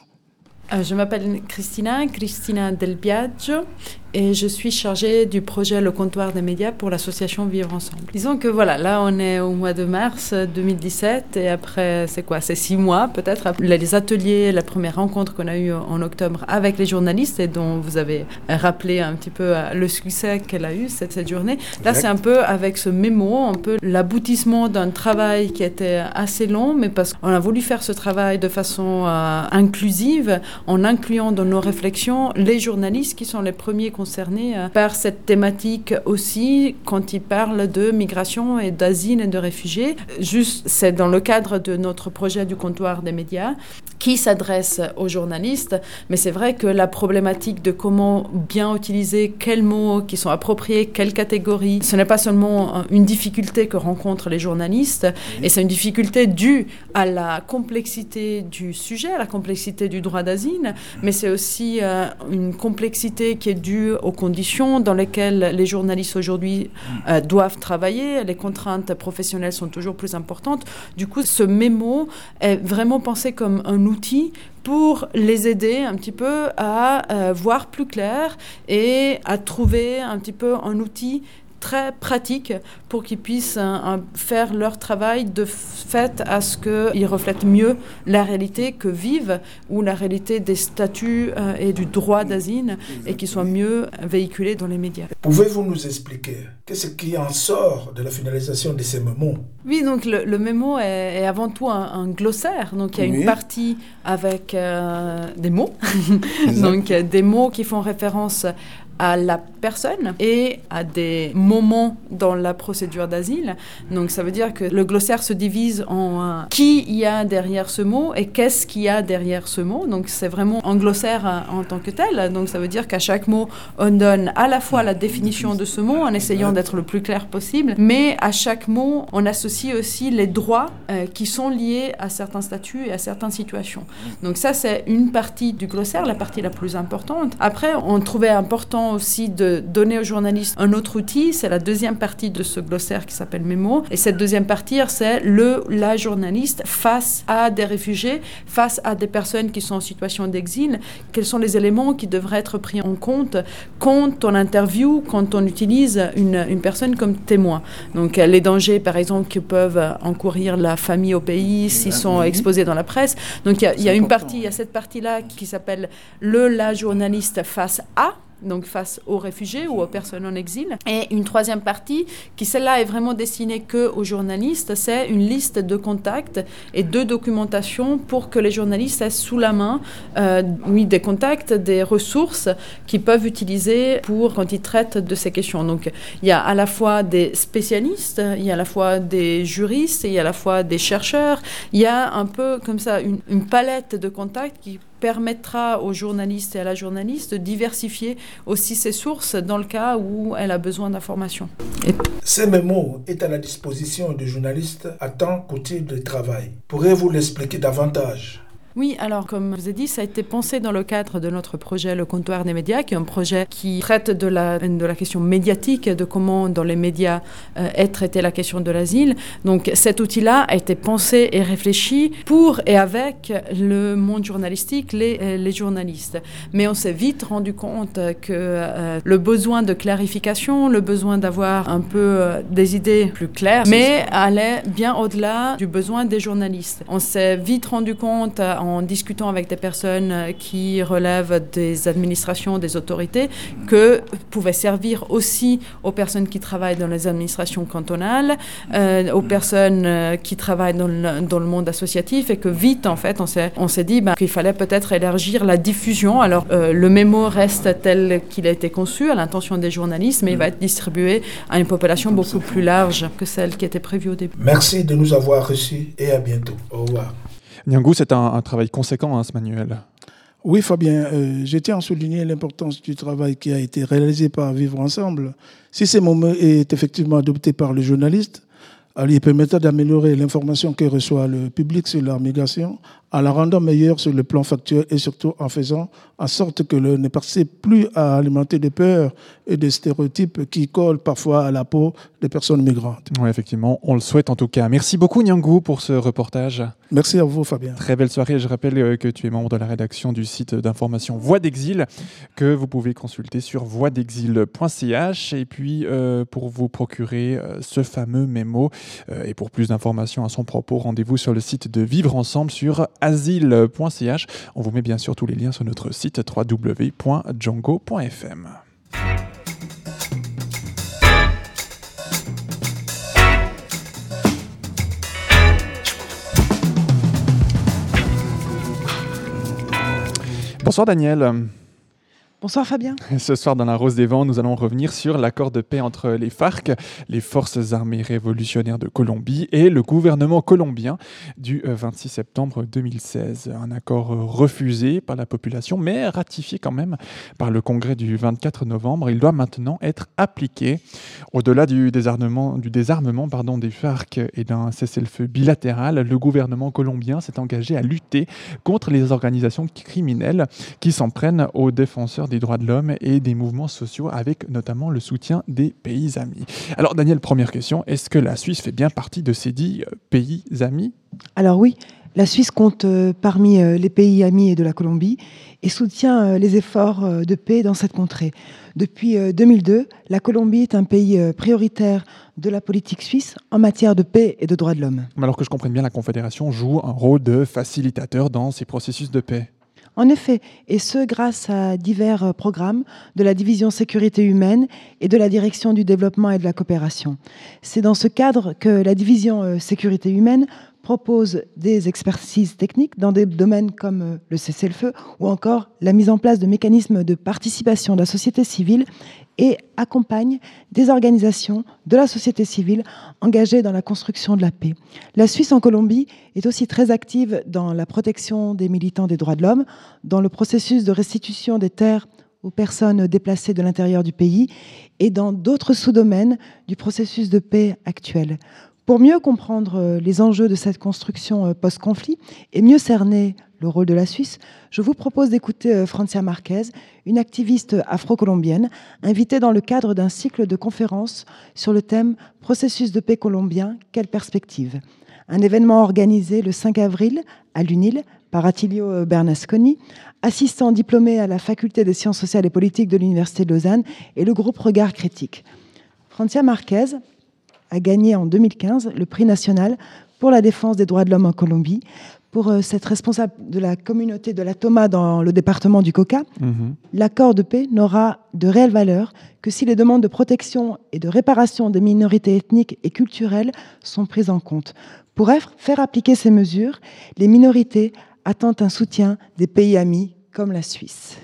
Je m'appelle Christina, Christina Del Biagio, et je suis chargée du projet Le Comptoir des médias pour l'association Vivre Ensemble. Disons que voilà, là on est au mois de mars deux mille dix-sept, et après, c'est quoi, c'est six mois peut-être, les ateliers, la première rencontre qu'on a eue en octobre avec les journalistes, et dont vous avez rappelé un petit peu le succès qu'elle a eu cette, cette journée. Là, exact. C'est un peu avec ce mémo, un peu l'aboutissement d'un travail qui était assez long, mais parce qu'on a voulu faire ce travail de façon euh, inclusive, en incluant dans nos réflexions les journalistes qui sont les premiers concernés par cette thématique aussi quand ils parlent de migration et d'asile et de réfugiés. Juste, c'est dans le cadre de notre projet du comptoir des médias qui s'adresse aux journalistes, mais c'est vrai que la problématique de comment bien utiliser quels mots qui sont appropriés, quelles catégories, ce n'est pas seulement une difficulté que rencontrent les journalistes, et c'est une difficulté due à la complexité du sujet, à la complexité du droit d'asile, mais c'est aussi euh, une complexité qui est due aux conditions dans lesquelles les journalistes aujourd'hui euh, doivent travailler. Les contraintes professionnelles sont toujours plus importantes. Du coup, ce mémo est vraiment pensé comme un outil pour les aider un petit peu à euh, voir plus clair et à trouver un petit peu un outil très pratique pour qu'ils puissent euh, faire leur travail de fait à ce qu'ils reflètent mieux la réalité que vivent ou la réalité des statuts euh, et du droit d'asile et qu'ils soient mieux véhiculés dans les médias. Pouvez-vous nous expliquer qu'est-ce qui en sort de la finalisation de ces mémos? Oui, donc le, le mémo est, est avant tout un, un glossaire. Donc il y a oui. une partie avec euh, des mots, donc des mots qui font référence à la personne et à des moments dans la procédure d'asile. Donc ça veut dire que le glossaire se divise en euh, qui il y a derrière ce mot et qu'est-ce qu'il y a derrière ce mot. Donc c'est vraiment un glossaire euh, en tant que tel. Donc ça veut dire qu'à chaque mot, on donne à la fois la définition de ce mot en essayant d'être le plus clair possible, mais à chaque mot, on associe aussi les droits euh, qui sont liés à certains statuts et à certaines situations. Donc ça, c'est une partie du glossaire, la partie la plus importante. Après, on trouvait important aussi de donner aux journalistes un autre outil, c'est la deuxième partie de ce glossaire qui s'appelle Mémo, et cette deuxième partie, c'est le, la journaliste face à des réfugiés, face à des personnes qui sont en situation d'exil, quels sont les éléments qui devraient être pris en compte quand on interviewe, quand on utilise une, une personne comme témoin. Donc les dangers, par exemple, que peuvent encourir la famille au pays s'ils sont exposés dans la presse. Donc il y a, il y a une partie, il y a cette partie-là qui s'appelle le, la journaliste face à, donc face aux réfugiés ou aux personnes en exil. Et une troisième partie, qui celle-là est vraiment destinée qu'aux journalistes, c'est une liste de contacts et de documentation pour que les journalistes aient sous la main euh, oui, des contacts, des ressources qu'ils peuvent utiliser pour quand ils traitent de ces questions. Donc il y a à la fois des spécialistes, il y a à la fois des juristes, il y a à la fois des chercheurs, il y a un peu comme ça une, une palette de contacts qui permettra aux journalistes et à la journaliste de diversifier aussi ses sources dans le cas où elle a besoin d'informations. Et... Ces mémos est à la disposition des journalistes à temps qu'outil de travail. Pourriez-vous l'expliquer davantage ? Oui, alors comme je vous ai dit, ça a été pensé dans le cadre de notre projet Le Comptoir des médias, qui est un projet qui traite de la, de la question médiatique, de comment dans les médias euh, est traitée la question de l'asile. Donc cet outil-là a été pensé et réfléchi pour et avec le monde journalistique, les, les journalistes. Mais on s'est vite rendu compte que euh, le besoin de clarification, le besoin d'avoir un peu euh, des idées plus claires, mais allait bien au-delà du besoin des journalistes. On s'est vite rendu compte euh, en discutant avec des personnes qui relèvent des administrations, des autorités, que pouvait servir aussi aux personnes qui travaillent dans les administrations cantonales, euh, aux personnes euh, qui travaillent dans le, dans le monde associatif, et que vite, en fait, on s'est, on s'est dit bah, qu'il fallait peut-être élargir la diffusion. Alors, euh, le mémo reste tel qu'il a été conçu, à l'intention des journalistes, mais il va être distribué à une population beaucoup plus large que celle qui était prévue au début. Merci de nous avoir reçus et à bientôt. Au revoir. Nyangou, c'est un, un travail conséquent, hein, ce manuel. Oui, Fabien, euh, je tiens à souligner l'importance du travail qui a été réalisé par Vivre Ensemble. Si ce mot est effectivement adopté par le journaliste, il permettra d'améliorer l'information que reçoit le public sur la migration, en la rendant meilleure sur le plan factuel et surtout en faisant en sorte que l'on ne participe plus à alimenter des peurs et des stéréotypes qui collent parfois à la peau des personnes migrantes. Oui, effectivement, on le souhaite en tout cas. Merci beaucoup Nyangou pour ce reportage. Merci à vous Fabien. Très belle soirée. Je rappelle que tu es membre de la rédaction du site d'information Voix d'Exil que vous pouvez consulter sur voix d'exil point c h. Et puis euh, pour vous procurer euh, ce fameux mémo euh, et pour plus d'informations à son propos, rendez-vous sur le site de Vivre Ensemble sur asile point c h. On vous met bien sûr tous les liens sur notre site w w w point django point f m. Bonsoir Daniel. Bonsoir Fabien. Ce soir dans La Rose des Vents, nous allons revenir sur l'accord de paix entre les FARC, les Forces armées révolutionnaires de Colombie, et le gouvernement colombien du vingt-six septembre deux mille seize. Un accord refusé par la population, mais ratifié quand même par le Congrès du vingt-quatre novembre. Il doit maintenant être appliqué. Au-delà du désarmement, du désarmement pardon, des FARC et d'un cessez-le-feu bilatéral, le gouvernement colombien s'est engagé à lutter contre les organisations criminelles qui s'en prennent aux défenseurs des des droits de l'homme et des mouvements sociaux, avec notamment le soutien des pays amis. Alors Daniel, première question, est-ce que la Suisse fait bien partie de ces dix pays amis ? Alors oui, la Suisse compte euh, parmi euh, les pays amis de la Colombie et soutient euh, les efforts euh, de paix dans cette contrée. Depuis euh, deux mille deux, la Colombie est un pays euh, prioritaire de la politique suisse en matière de paix et de droits de l'homme. Alors que je comprenne bien, la Confédération joue un rôle de facilitateur dans ces processus de paix. En effet, et ce grâce à divers programmes de la division sécurité humaine et de la direction du développement et de la coopération. C'est dans ce cadre que la division sécurité humaine propose des expertises techniques dans des domaines comme le cessez-le-feu ou encore la mise en place de mécanismes de participation de la société civile et accompagne des organisations de la société civile engagées dans la construction de la paix. La Suisse en Colombie est aussi très active dans la protection des militants des droits de l'homme, dans le processus de restitution des terres aux personnes déplacées de l'intérieur du pays et dans d'autres sous-domaines du processus de paix actuel. Pour mieux comprendre les enjeux de cette construction post-conflit et mieux cerner le rôle de la Suisse, je vous propose d'écouter Francia Marquez, une activiste afro-colombienne, invitée dans le cadre d'un cycle de conférences sur le thème « Processus de paix colombien, quelle perspective ?» Un événement organisé le cinq avril à l'UNIL par Attilio Bernasconi, assistant diplômé à la Faculté des sciences sociales et politiques de l'Université de Lausanne et le groupe Regard Critique. Francia Marquez a gagné en deux mille quinze le prix national pour la défense des droits de l'homme en Colombie, pour euh, cette responsable de la communauté de la Toma dans le département du Cauca. Mmh. L'accord de paix n'aura de réelle valeur que si les demandes de protection et de réparation des minorités ethniques et culturelles sont prises en compte. Pour faire appliquer ces mesures, les minorités attendent un soutien des pays amis comme la Suisse.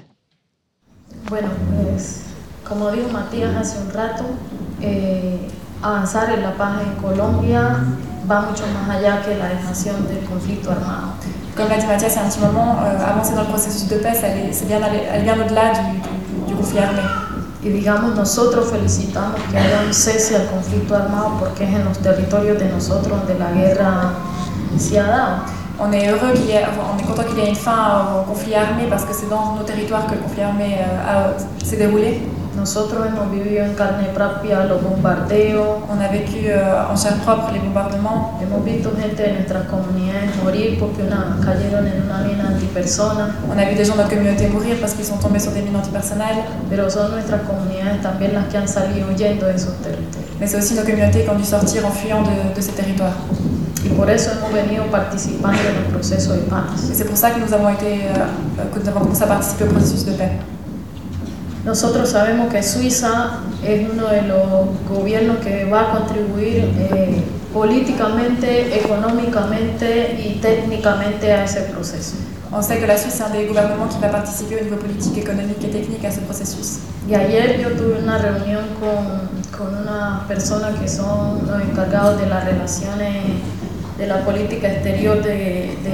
Bueno, pues, como dijo Matías hace un rato, eh... avanzar en la paz en Colombia va mucho más allá que la dejación del conflicto armado. Comme l'a dit Mathias, c'est un petit moment, euh, avancer dans le processus de paix, c'est bien, aller, bien au-delà du, du, du conflit armé. Y digamos, nosotros felicitamos que haya un cese al conflicto armado porque es en los territorios de nosotros donde la guerra se ha dado. On est heureux qu'il y ait, on est content qu'il y ait une fin au conflit armé parce que c'est dans nos territoires que le conflit armé euh, s'est déroulé. Nosotros hemos vivido en carne propia los bombardeos. On a vécu euh, en chair propre les bombardements. Hemos visto gente de nuestras comunidades morir porque una, cayeron en una mina antipersona. On a vu des gens de notre communauté mourir parce qu'ils sont tombés sur des mines antipersonnelles. Pero son nuestras comunidades también las que han salido huyendo de esos territorios. Mais c'est aussi nos communautés qui ont dû sortir en fuyant de, de ces territoires. Y por eso hemos venido participando en el proceso de paz. Et c'est pour ça que nous avons été, euh, que nous avons commencé à participer au processus de paix. Nosotros sabemos que Suiza es uno de los gobiernos que va a contribuir eh, políticamente, económicamente y técnicamente a ese proceso. On sait que la Suisse est un des gouvernements qui va participer au niveau politique, économique et technique à ce processus. Y ayer yo tuve una reunión con, con una persona que son los encargados de las relaciones de la política exterior de, de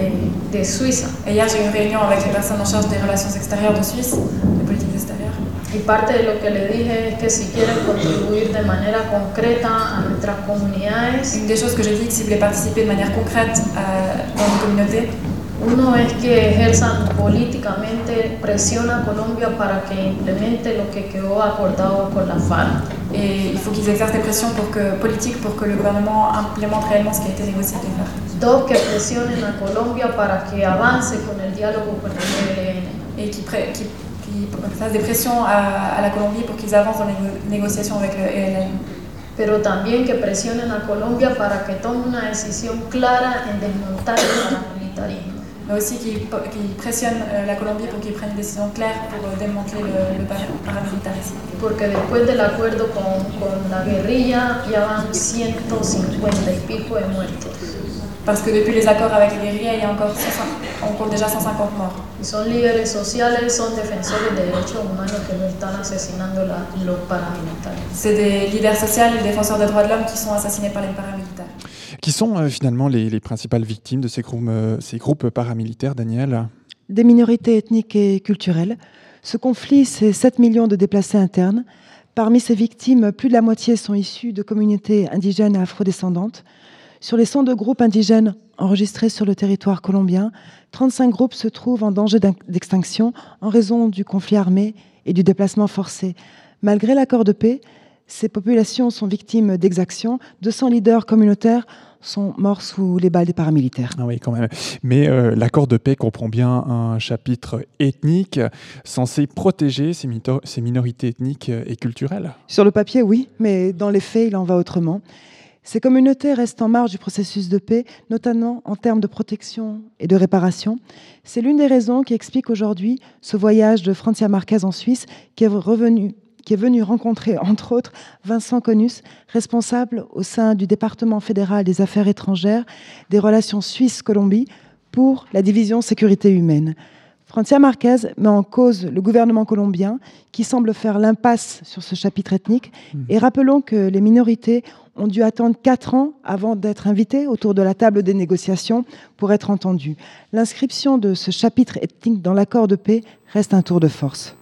de Suiza. Et hier, j'ai eu une réunion avec les personnes en charge des relations extérieures de Suisse, de politique extérieure. Y parte de lo que le dije es que si quieren contribuir de manera concreta a nuestras comunidades, une des choses que j'ai dit, que si vous voulez participer de manière concrète euh, dans nos communautés, uno es que ejerzan políticamente presión a Colombia para que implemente lo que quedó acordado con la FARC. Et il faut qu'ils exercent des pressions pour que, politiques pour que le gouvernement implémente réellement ce qui a été négocié avec les FARC. Dos, que presionen a Colombia para que avance con el diálogo con el E L N. Et qui, pré, qui, qui fassent des pressions à, à la Colombie pour qu'ils avancent dans les négociations avec le E L N. Pero también que presionen a Colombia para que tome una decisión clara en desmontar el paramilitarismo. Mais aussi qui, qui pressionnent la Colombie pour qu'ils prennent une décision claire pour démanteler le, le paramilitarisme. Porque después del acuerdo con, con la guerrilla ya van ciento cincuenta y pico de muertos. Parce que depuis les accords avec les guerrillas, il y a encore on compte déjà cent cinquante morts. Y son líderes sociales, son defensores de derechos humanos que nos están asesinando la, los paramilitares. C'est des leaders sociaux et des défenseurs des droits de l'homme qui sont assassinés par les paramilitaires. Qui sont euh, finalement les, les principales victimes de ces groupes, euh, ces groupes paramilitaires, Daniel ? Des minorités ethniques et culturelles. Ce conflit, c'est sept millions de déplacés internes. Parmi ces victimes, plus de la moitié sont issues de communautés indigènes et afrodescendantes. Sur les cent deux groupes indigènes enregistrés sur le territoire colombien, trente-cinq groupes se trouvent en danger d'extinction en raison du conflit armé et du déplacement forcé. Malgré l'accord de paix, ces populations sont victimes d'exactions. deux cents leaders communautaires sont morts sous les balles des paramilitaires. Ah oui, quand même. Mais euh, l'accord de paix comprend bien un chapitre ethnique censé protéger ces, mito- ces minorités ethniques et culturelles. Sur le papier, oui, mais dans les faits, il en va autrement. Ces communautés restent en marge du processus de paix, notamment en termes de protection et de réparation. C'est l'une des raisons qui explique aujourd'hui ce voyage de Francia Marquez en Suisse, qui est revenu qui est venu rencontrer, entre autres, Vincent Conus, responsable au sein du département fédéral des affaires étrangères des relations Suisse-Colombie pour la division sécurité humaine. Francia Marquez met en cause le gouvernement colombien qui semble faire l'impasse sur ce chapitre ethnique. Mmh. Et rappelons que les minorités ont dû attendre quatre ans avant d'être invitées autour de la table des négociations pour être entendues. L'inscription de ce chapitre ethnique dans l'accord de paix reste un tour de force.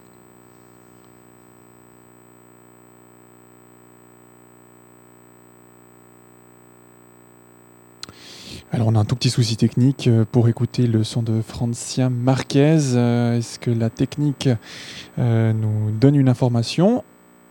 Alors on a un tout petit souci technique pour écouter le son de Francia Marquez. Est-ce que la technique euh, nous donne une information ?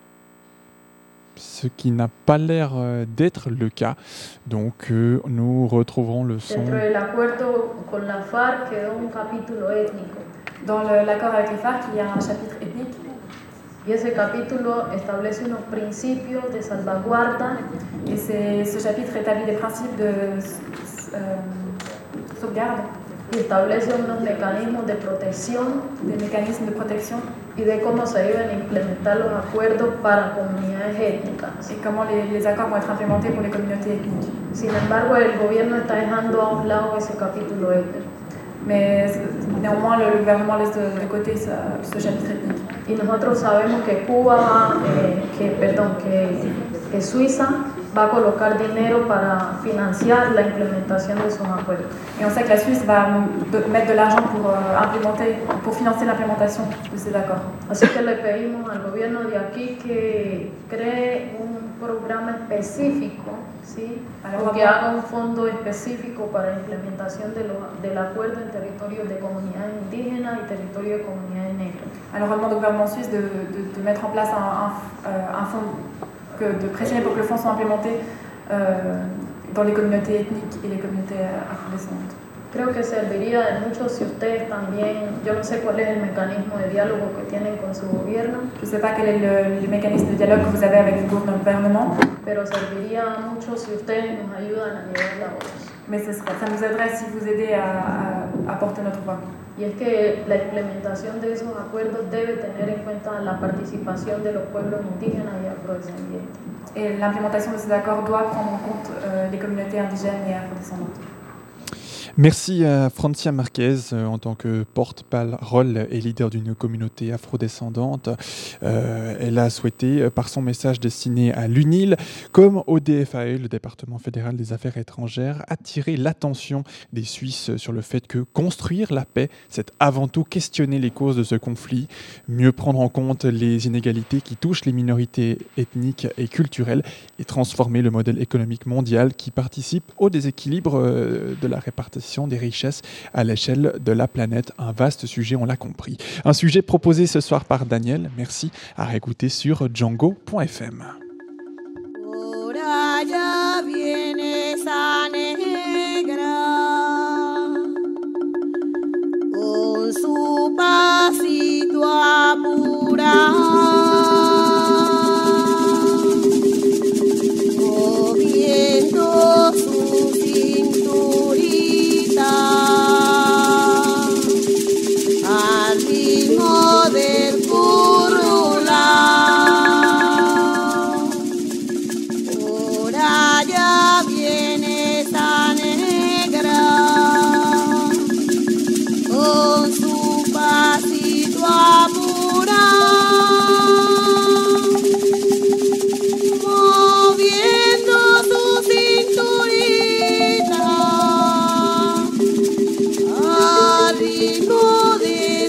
Ce qui n'a pas l'air d'être le cas. Donc euh, nous retrouverons le son. Dentro del acuerdo con la FARC quedó un capítulo étnico. Dans le, l'accord avec les FARC, il y a un chapitre ethnique. Y ese capítulo establece unos principios de salvaguarda. Et c'est, ce chapitre établit des principes de euh, sauvegarde. Y establece unos mecanismos de protección. Des mécanismes de protection. Y de cómo se deben implementar los acuerdos para comunidades étnicas. Et comment les, les accords vont être implémentés pour les communautés ethniques. Sin embargo, el gobierno está dejando a un lado ese capítulo étnico. Mais néanmoins, le, le gouvernement laisse de, de côté ce, ce chapitre ethnique. Y nosotros sabemos que Cuba va, eh, que, perdón, que, que Suiza va a colocar dinero para financiar la implementación de esos acuerdos. Et on sait que la Suisse va de, mettre de l'argent pour euh, implémenter, pour financer l'implémentation de ces accords. Así que le pedimos al gobierno de aquí que cree un programa específico, ¿sí? O que haga un fondo específico para la implementación de lo, del acuerdo en territorios de comunidades indígenas y territorios de comunidades negras. Alors on demande au gouvernement suisse de, de, de mettre en place un, un, un fonds, que, de pressionner pour que le fonds soit implémenté euh, dans les communautés ethniques et les communautés afrodescendantes. Creo que serviría de mucho si ustedes también, yo no sé cuál es el mecanismo de diálogo que tienen con su gobierno. Je ne sais pas quel est le, le mécanisme de dialogue que vous avez avec votre gouvernement. Pero serviría mucho si ustedes nos ayudan a llevar la voz. Mais ça, ça nous aiderait si vous aidez à, à, à porter notre voix. Y es que la implementación de esos acuerdos debe tener en cuenta la participación de los pueblos indígenas y afrodescendientes. Et l'implémentation de ces accords doit prendre en compte euh, les communautés indigènes et afrodescendantes. Merci à Francia Marquez euh, en tant que porte-parole et leader d'une communauté afrodescendante. Euh, elle a souhaité, euh, par son message destiné à l'U N I L, comme au D F A E, le département fédéral des affaires étrangères, attirer l'attention des Suisses sur le fait que construire la paix, c'est avant tout questionner les causes de ce conflit, mieux prendre en compte les inégalités qui touchent les minorités ethniques et culturelles et transformer le modèle économique mondial qui participe au déséquilibre euh, de la répartition des richesses à l'échelle de la planète. Un vaste sujet, on l'a compris. Un sujet proposé ce soir par Daniel. Merci, à réécouter sur django point f m. Por allá viene esa negra con su pasito apurado, moviendo su cinturita al ritmo del currulao. Por allá viene esa negra con su pasito apurado, moviendo su cinturita al ritmo del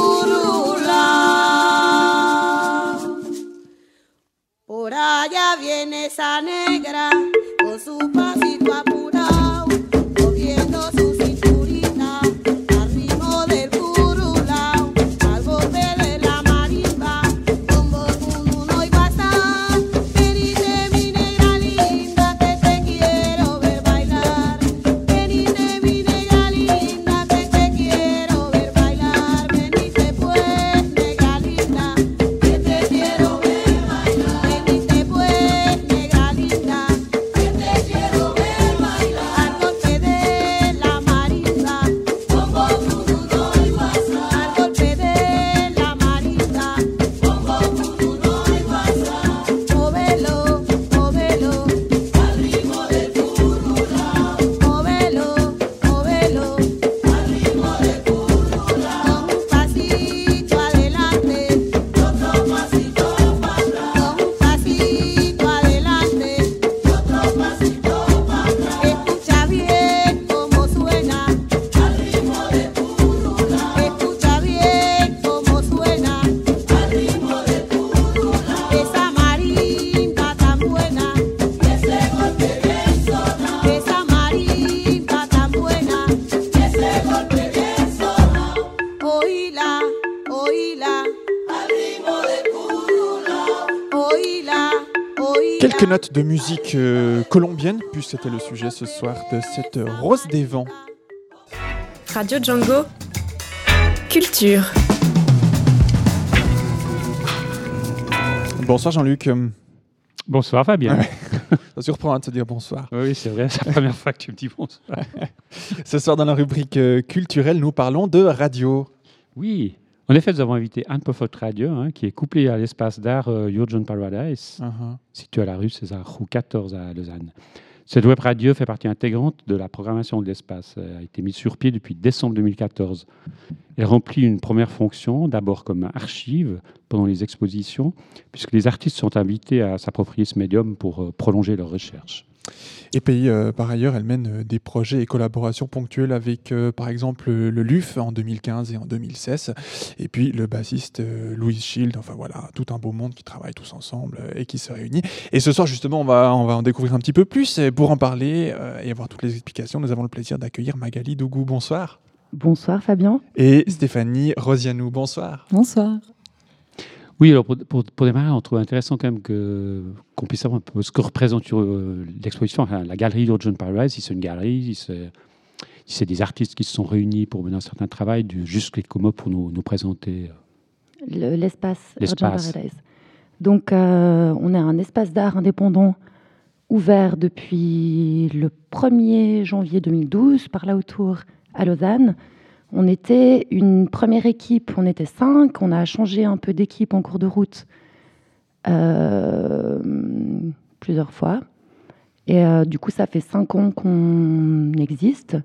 currulao. Por allá viene esa negra con su pasito apurado, moviendo su cinturita al ritmo del currulao, al golpe de la marimba, con bombón uno y guasá. Venite mi negra linda que te quiero ver bailar. Venite mi negra linda que te quiero ver bailar. Venite pues negra linda que te quiero ver bailar. Venite pues negra linda que te quiero ver bailar. Al golpe de la marimba, con bombón uno y guasá. Al golpe de la marimba, con bombón uno y guasá. Móvelo, móvelo al ritmo del currulao. Móvelo, móvelo al ritmo del currulao. Con un pasito adelante, otro pasito para atrás. Con un pasito adelante, otro pasito para atrás. Escucha bien cómo suena al ritmo del currulao. Escucha bien cómo suena al ritmo del currulao. Esa marimba tan buena y ese golpe bien sonado. Esa marimba tan buena y ese golpe bien sonado. Oíla, oíla al ritmo del currulao. Oíla, oíla. Quelques notes de musique euh, colombienne, puisque c'était le sujet ce soir de cette Rose des Vents. Radio Django. Culture. Bonsoir Jean-Luc. Euh, Bonsoir Fabien. Ouais. Ça surprend hein, de se dire bonsoir. Oui, c'est vrai, c'est la première fois que tu me dis bonsoir. Ce soir, dans la rubrique euh, culturelle, nous parlons de radio. Oui, en effet, nous avons invité Anne Pofot Radio, hein, qui est couplée à l'espace d'art euh, Jurgen Paradise, Uh-huh. situé à la rue César Roux quatorze à Lausanne. Cette web radio fait partie intégrante de la programmation de l'espace. Elle a été mise sur pied depuis décembre deux mille quatorze. Elle remplit une première fonction, d'abord comme archive pendant les expositions, puisque les artistes sont invités à s'approprier ce médium pour euh, prolonger leurs recherches. Et puis, euh, par ailleurs, elle mène euh, des projets et collaborations ponctuelles avec, euh, par exemple, le, le L U F en deux mille quinze et en deux mille seize. Et puis, le bassiste euh, Louis Schild. Enfin, voilà, tout un beau monde qui travaille tous ensemble euh, et qui se réunit. Et ce soir, justement, on va, on va en découvrir un petit peu plus. Et pour en parler euh, et avoir toutes les explications, nous avons le plaisir d'accueillir Magali Dougou. Bonsoir. Bonsoir Fabien. Et Stéphanie Rosianou. Bonsoir. Bonsoir. Oui, alors pour, pour, pour démarrer, on trouve intéressant quand même que, qu'on puisse savoir un peu ce que représente euh, l'exposition. Enfin, la galerie Jurgen Paradise, si c'est une galerie, si c'est, si c'est des artistes qui se sont réunis pour mener un certain travail, du, juste quelques mots pour nous, nous présenter. Le, l'espace, l'espace. Jurgen Paradise. Donc, euh, on est un espace d'art indépendant ouvert depuis le premier janvier deux mille douze, par là autour, à Lausanne. On était une première équipe, on était cinq, on a changé un peu d'équipe en cours de route euh, plusieurs fois. Et euh, du coup, ça fait cinq ans qu'on existe.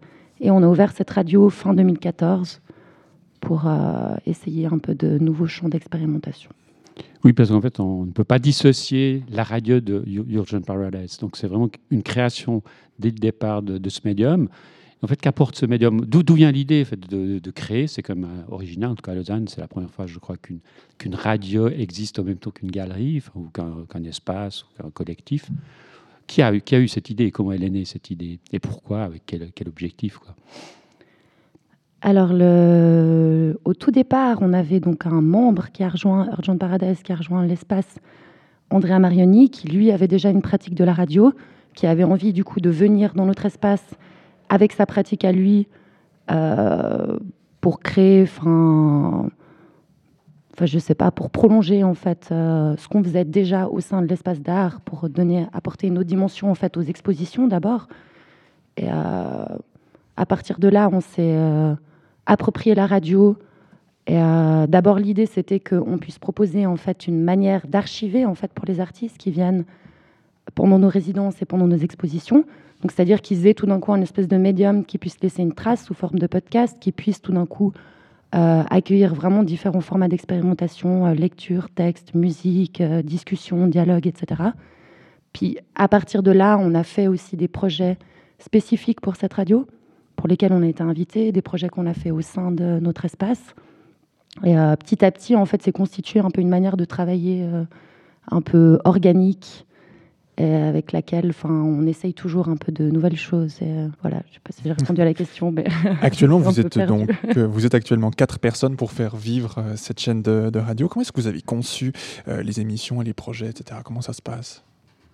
Et on a ouvert cette radio fin deux mille quatorze pour euh, essayer un peu de nouveaux champs d'expérimentation. Oui, parce qu'en fait, on ne peut pas dissocier la radio de Urgent Paradise. Donc, c'est vraiment une création dès le départ de, de ce médium. En fait, qu'apporte ce médium? D'où, d'où vient l'idée en fait, de, de créer? C'est comme euh, original, en tout cas à Lausanne, c'est la première fois, je crois, qu'une, qu'une radio existe au même temps qu'une galerie, enfin, ou qu'un, qu'un espace, ou qu'un collectif. Qui a, eu, qui a eu cette idée? Comment elle est née, cette idée? Et pourquoi? Avec quel, quel objectif, quoi? Alors, le... au tout départ, on avait donc un membre qui a rejoint Urgent Paradise, qui a rejoint l'espace, Andrea Marioni, qui lui avait déjà une pratique de la radio, qui avait envie du coup de venir dans notre espace avec sa pratique à lui euh, pour créer, enfin, enfin, je sais pas, pour prolonger en fait euh, ce qu'on faisait déjà au sein de l'espace d'art, pour donner, apporter une autre dimension en fait aux expositions d'abord. Et euh, à partir de là, on s'est euh, approprié la radio. Et euh, d'abord, l'idée, c'était qu'on puisse proposer en fait une manière d'archiver en fait pour les artistes qui viennent pendant nos résidences et pendant nos expositions. Donc, c'est-à-dire qu'ils aient tout d'un coup un espèce de médium qui puisse laisser une trace sous forme de podcast, qui puisse tout d'un coup euh, accueillir vraiment différents formats d'expérimentation, euh, lecture, texte, musique, euh, discussion, dialogue, et cetera. Puis, à partir de là, on a fait aussi des projets spécifiques pour cette radio, pour lesquels on a été invités, des projets qu'on a fait au sein de notre espace. Et euh, petit à petit, en fait, c'est constitué un peu une manière de travailler euh, un peu organique, et avec laquelle, enfin, on essaye toujours un peu de nouvelles choses. Et, euh, voilà, je ne sais pas si j'ai répondu à la question, mais actuellement, vous êtes donc, euh, vous êtes actuellement quatre personnes pour faire vivre euh, cette chaîne de, de radio. Comment est-ce que vous avez conçu euh, les émissions et les projets, et cetera. Comment ça se passe?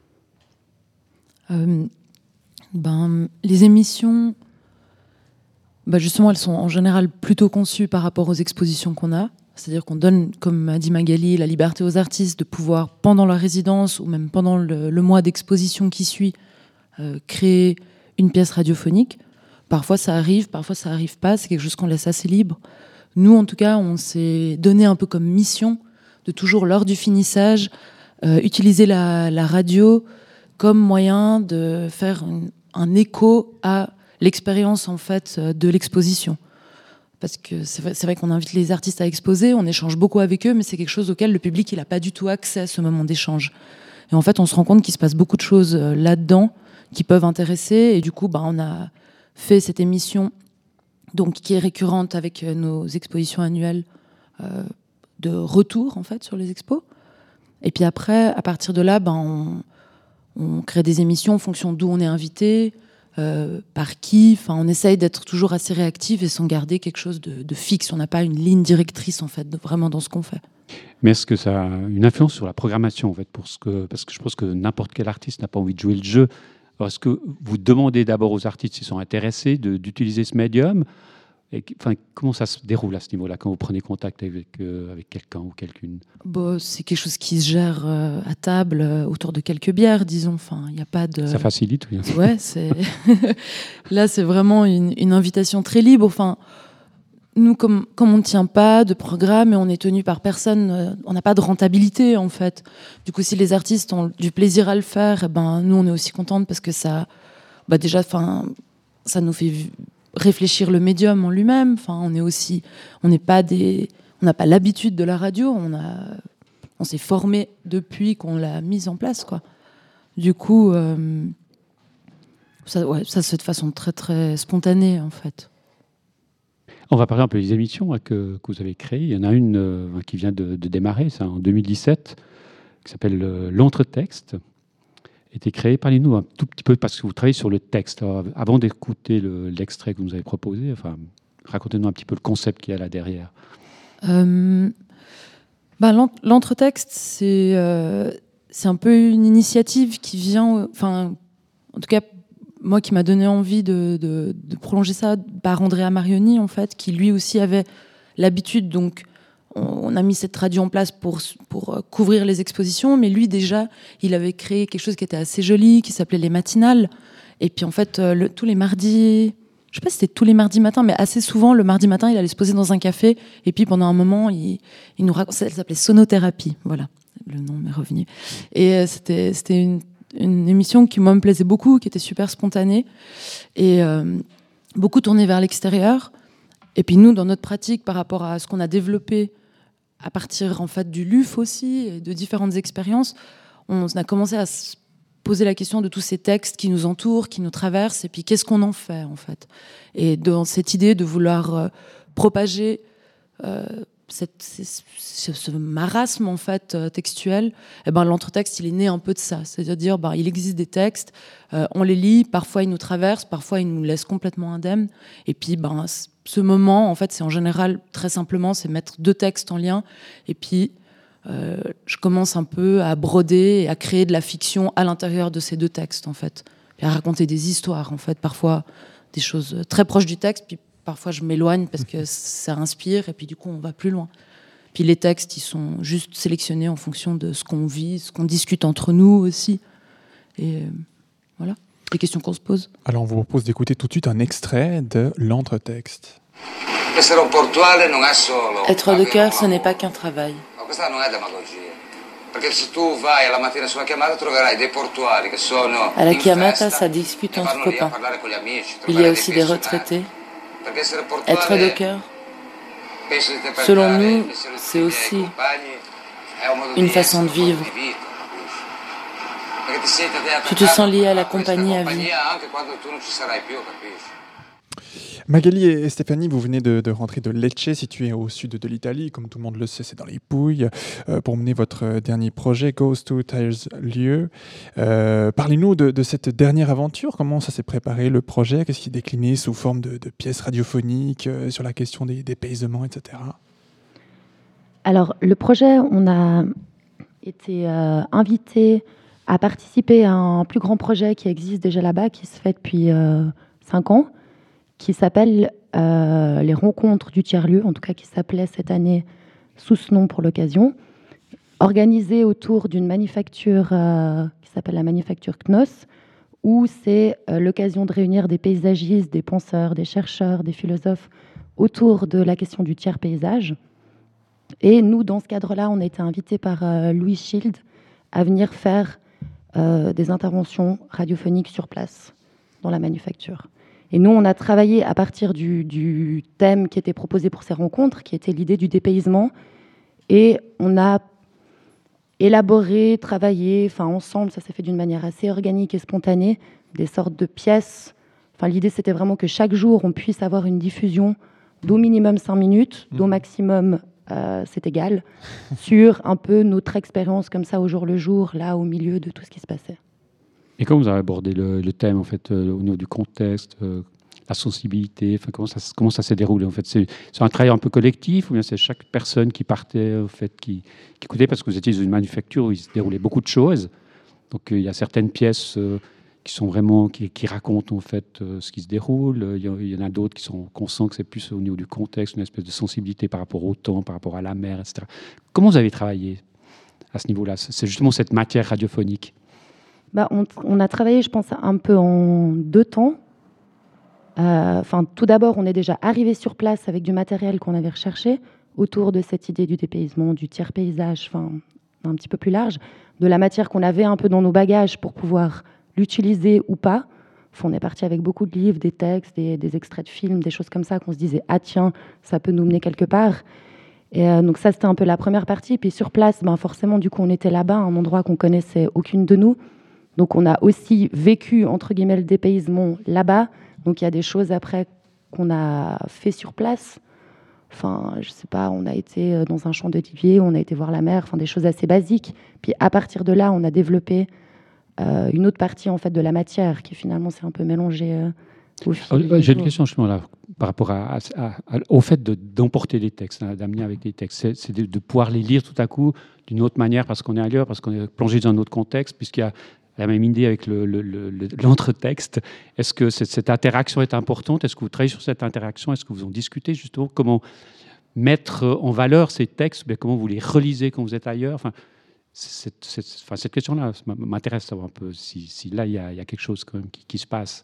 euh, ben, les émissions, ben justement, elles sont en général plutôt conçues par rapport aux expositions qu'on a. C'est-à-dire qu'on donne, comme a dit Magali, la liberté aux artistes de pouvoir, pendant leur résidence ou même pendant le, le mois d'exposition qui suit, euh, créer une pièce radiophonique. Parfois, ça arrive, parfois, ça n'arrive pas. C'est quelque chose qu'on laisse assez libre. Nous, en tout cas, on s'est donné un peu comme mission de toujours, lors du finissage, euh, utiliser la, la radio comme moyen de faire une, un écho à l'expérience, en fait, de l'exposition. Parce que c'est vrai, c'est vrai qu'on invite les artistes à exposer, on échange beaucoup avec eux, mais c'est quelque chose auquel le public n'a pas du tout accès à ce moment d'échange. Et en fait, on se rend compte qu'il se passe beaucoup de choses là-dedans qui peuvent intéresser. Et du coup, bah, on a fait cette émission donc, qui est récurrente avec nos expositions annuelles euh, de retour en fait, sur les expos. Et puis après, à partir de là, bah, on, on crée des émissions en fonction d'où on est invité, Euh, par qui, enfin, on essaye d'être toujours assez réactif et sans garder quelque chose de, de fixe. On n'a pas une ligne directrice, en fait, de, vraiment dans ce qu'on fait. Mais est-ce que ça a une influence sur la programmation, en fait, pour ce que, parce que je pense que n'importe quel artiste n'a pas envie de jouer le jeu. Alors, est-ce que vous demandez d'abord aux artistes s'ils sont intéressés de, d'utiliser ce médium? Et, enfin, comment ça se déroule à ce niveau-là quand vous prenez contact avec, euh, avec quelqu'un ou quelqu'une? Bon, c'est quelque chose qui se gère euh, à table euh, autour de quelques bières, disons. Enfin, il n'y a pas de. Ça facilite, oui. Ouais, c'est. Là, c'est vraiment une, une invitation très libre. Enfin, nous, comme, comme on ne tient pas de programme et on est tenu par personne, euh, on n'a pas de rentabilité en fait. Du coup, si les artistes ont du plaisir à le faire, eh ben nous, on est aussi contente parce que ça, bah déjà, enfin, ça nous fait réfléchir le médium en lui-même. Enfin, on est aussi, on n'est pas des, on n'a pas l'habitude de la radio. On a, on s'est formé depuis qu'on l'a mise en place, quoi. Du coup, euh, ça, ouais, ça se fait de façon très très spontanée, en fait. On va parler un peu des émissions hein, que, que vous avez créées. Il y en a une euh, qui vient de, de démarrer, c'est en deux mille dix-sept, qui s'appelle euh, L'Entretexte. A été créé, parlez-nous un tout petit peu, parce que vous travaillez sur le texte. Alors, avant d'écouter le, l'extrait que vous nous avez proposé, enfin, racontez-nous un petit peu le concept qu'il y a là derrière. Euh, bah, l'entretexte, c'est, euh, c'est un peu une initiative qui vient, enfin, en tout cas, moi qui m'a donné envie de, de, de prolonger ça par Andrea Marioni, en fait, qui lui aussi avait l'habitude, donc on a mis cette radio en place pour, pour couvrir les expositions, mais lui déjà, il avait créé quelque chose qui était assez joli, qui s'appelait les matinales. Et puis en fait, le, tous les mardis, je sais pas si c'était tous les mardis matins, mais assez souvent, le mardi matin, il allait se poser dans un café, et puis pendant un moment, il, il nous racontait, elle s'appelait Sonothérapie, voilà, le nom m'est revenu. Et euh, c'était, c'était une, une émission qui, moi, me plaisait beaucoup, qui était super spontanée. Et, euh, beaucoup tourné vers l'extérieur. Et puis nous, dans notre pratique, par rapport à ce qu'on a développé à partir en fait du L U F aussi, et de différentes expériences, on a commencé à se poser la question de tous ces textes qui nous entourent, qui nous traversent, et puis qu'est-ce qu'on en fait en fait. Et dans cette idée de vouloir euh, propager euh, cette, ce, ce marasme en fait euh, textuel, eh ben, l'entretexte il est né un peu de ça, c'est-à-dire ben, il existe des textes, euh, on les lit, parfois ils nous traversent, parfois ils nous laissent complètement indemnes, et puis ben, ce moment en fait c'est en général très simplement c'est mettre deux textes en lien, et puis euh, je commence un peu à broder et à créer de la fiction à l'intérieur de ces deux textes en fait, et à raconter des histoires en fait, parfois des choses très proches du texte, puis parfois, je m'éloigne parce que ça inspire et puis du coup, on va plus loin. Puis les textes, ils sont juste sélectionnés en fonction de ce qu'on vit, ce qu'on discute entre nous aussi. Et euh, voilà, les questions qu'on se pose. Alors, on vous propose d'écouter tout de suite un extrait de l'entretexte. Être de cœur, ce n'est pas qu'un travail. À la chiamata, ça discute entre copains. Il y a aussi des retraités. Être de cœur, selon nous, c'est aussi une façon de vivre. Tu te sens lié à la compagnie à vie. Magali et Stéphanie, vous venez de, de rentrer de Lecce, situé au sud de l'Italie. Comme tout le monde le sait, c'est dans les Pouilles, euh, pour mener votre dernier projet, Goes to Tiers-Lieu. Euh, parlez-nous de, de cette dernière aventure. Comment ça s'est préparé, le projet? Qu'est-ce qui est décliné sous forme de, de pièces radiophoniques euh, sur la question des dépaysements, et cetera. Alors, le projet, on a été euh, invité à participer à un plus grand projet qui existe déjà là-bas, qui se fait depuis euh, cinq ans, qui s'appelle euh, les rencontres du tiers-lieu, en tout cas qui s'appelait cette année sous ce nom pour l'occasion, organisé autour d'une manufacture euh, qui s'appelle la manufacture Knos, où c'est euh, l'occasion de réunir des paysagistes, des penseurs, des chercheurs, des philosophes autour de la question du tiers-paysage. Et nous, dans ce cadre-là, on a été invités par euh, Louis Schild à venir faire euh, des interventions radiophoniques sur place dans la manufacture. Et nous, on a travaillé à partir du, du thème qui était proposé pour ces rencontres, qui était l'idée du dépaysement. Et on a élaboré, travaillé, enfin ensemble, ça s'est fait d'une manière assez organique et spontanée, des sortes de pièces. Enfin, l'idée, c'était vraiment que chaque jour, on puisse avoir une diffusion d'au minimum cinq minutes, d'au maximum, euh, c'est égal, sur un peu notre expérience comme ça au jour le jour, là, au milieu de tout ce qui se passait. Et comment vous avez abordé le, le thème, en fait, euh, au niveau du contexte, euh, la sensibilité, enfin, comment ça, comment ça s'est déroulé, en fait? C'est, c'est un travail un peu collectif, ou bien c'est chaque personne qui partait, en fait, qui, qui écoutait, parce que vous étiez dans une manufacture où il se déroulait beaucoup de choses. Donc, euh, il y a certaines pièces euh, qui sont vraiment, qui, qui racontent, en fait, euh, ce qui se déroule. Il y, il y en a d'autres qui sont, qu'on sent que c'est plus au niveau du contexte, une espèce de sensibilité par rapport au temps, par rapport à la mer, et cetera. Comment vous avez travaillé à ce niveau-là? C'est justement cette matière radiophonique. Bah, on, on a travaillé, je pense, un peu en deux temps. Euh, enfin, tout d'abord, on est déjà arrivé sur place avec du matériel qu'on avait recherché autour de cette idée du dépaysement, du tiers-paysage, enfin, un petit peu plus large, de la matière qu'on avait un peu dans nos bagages pour pouvoir l'utiliser ou pas. Enfin, on est parti avec beaucoup de livres, des textes, des, des extraits de films, des choses comme ça, qu'on se disait « Ah tiens, ça peut nous mener quelque part ». Et euh, donc ça, c'était un peu la première partie. Puis sur place, ben, forcément, du coup, on était là-bas, un endroit qu'on connaissait aucune de nous. Donc, on a aussi vécu, entre guillemets, le dépaysement là-bas. Donc, il y a des choses après qu'on a fait sur place. Enfin, je sais pas, on a été dans un champ d'oliviers, on a été voir la mer, enfin, des choses assez basiques. Puis, à partir de là, on a développé euh, une autre partie, en fait, de la matière qui, finalement, s'est un peu mélangée euh, au fil. Alors, j'ai une question, justement, là, par rapport à, à, à, au fait de, d'emporter des textes, hein, d'amener avec des textes. C'est, c'est de, de pouvoir les lire tout à coup d'une autre manière parce qu'on est ailleurs, parce qu'on est plongé dans un autre contexte, puisqu'il y a la même idée avec le, le, le, l'entretexte. Est-ce que cette, cette interaction est importante? Est-ce que vous travaillez sur cette interaction? Est-ce que vous en discutez justement? Comment mettre en valeur ces textes? Bien, comment vous les relisez quand vous êtes ailleurs? Enfin, cette, cette, enfin, cette question-là m'intéresse savoir un peu si, si là, il y, y a quelque chose quand même qui, qui se passe.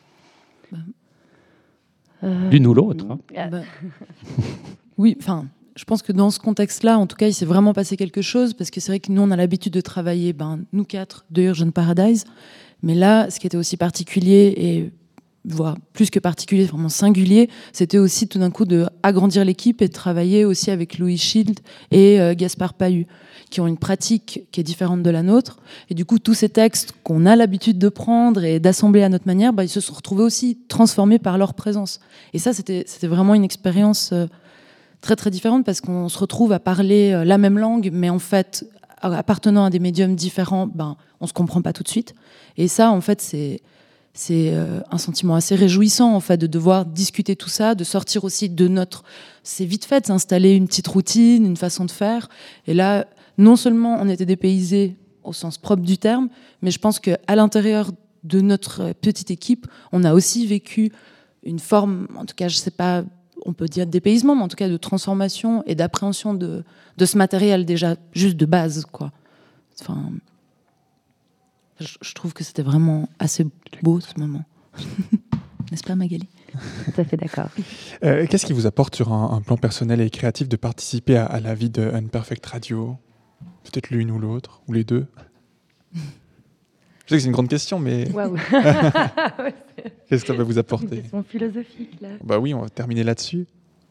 Euh, L'une ou l'autre. Hein. Bah, oui, enfin... Je pense que dans ce contexte-là, en tout cas, il s'est vraiment passé quelque chose, parce que c'est vrai que nous, on a l'habitude de travailler, ben, nous quatre, de Urgent Paradise. Mais là, ce qui était aussi particulier et voire plus que particulier, vraiment singulier, c'était aussi tout d'un coup d'agrandir l'équipe et de travailler aussi avec Louis Schild et euh, Gaspard Pahu, qui ont une pratique qui est différente de la nôtre. Et du coup, tous ces textes qu'on a l'habitude de prendre et d'assembler à notre manière, bah, ils se sont retrouvés aussi transformés par leur présence. Et ça, c'était, c'était vraiment une expérience euh, très, très différente, parce qu'on se retrouve à parler euh, la même langue, mais en fait, appartenant à des médiums différents, ben, on ne se comprend pas tout de suite. Et ça, en fait, c'est... C'est euh, un sentiment assez réjouissant en fait de devoir discuter tout ça, de sortir aussi de notre... C'est vite fait de s'installer une petite routine, une façon de faire. Et là, non seulement on était dépaysés au sens propre du terme, mais je pense qu'à l'intérieur de notre petite équipe, on a aussi vécu une forme, en tout cas, je sais pas, on peut dire de dépaysement, mais en tout cas de transformation et d'appréhension de, de ce matériel déjà juste de base, quoi. Enfin... Je trouve que c'était vraiment assez beau ce moment. N'est-ce pas, Magali ? Tout à fait d'accord. Euh, qu'est-ce qui vous apporte sur un, un plan personnel et créatif de participer à, à la vie de Unperfect Radio ? Peut-être l'une ou l'autre, ou les deux ? Je sais que c'est une grande question, mais... Waouh. Qu'est-ce que ça va vous apporter ? Une question philosophique, là. Bah oui, on va terminer là-dessus.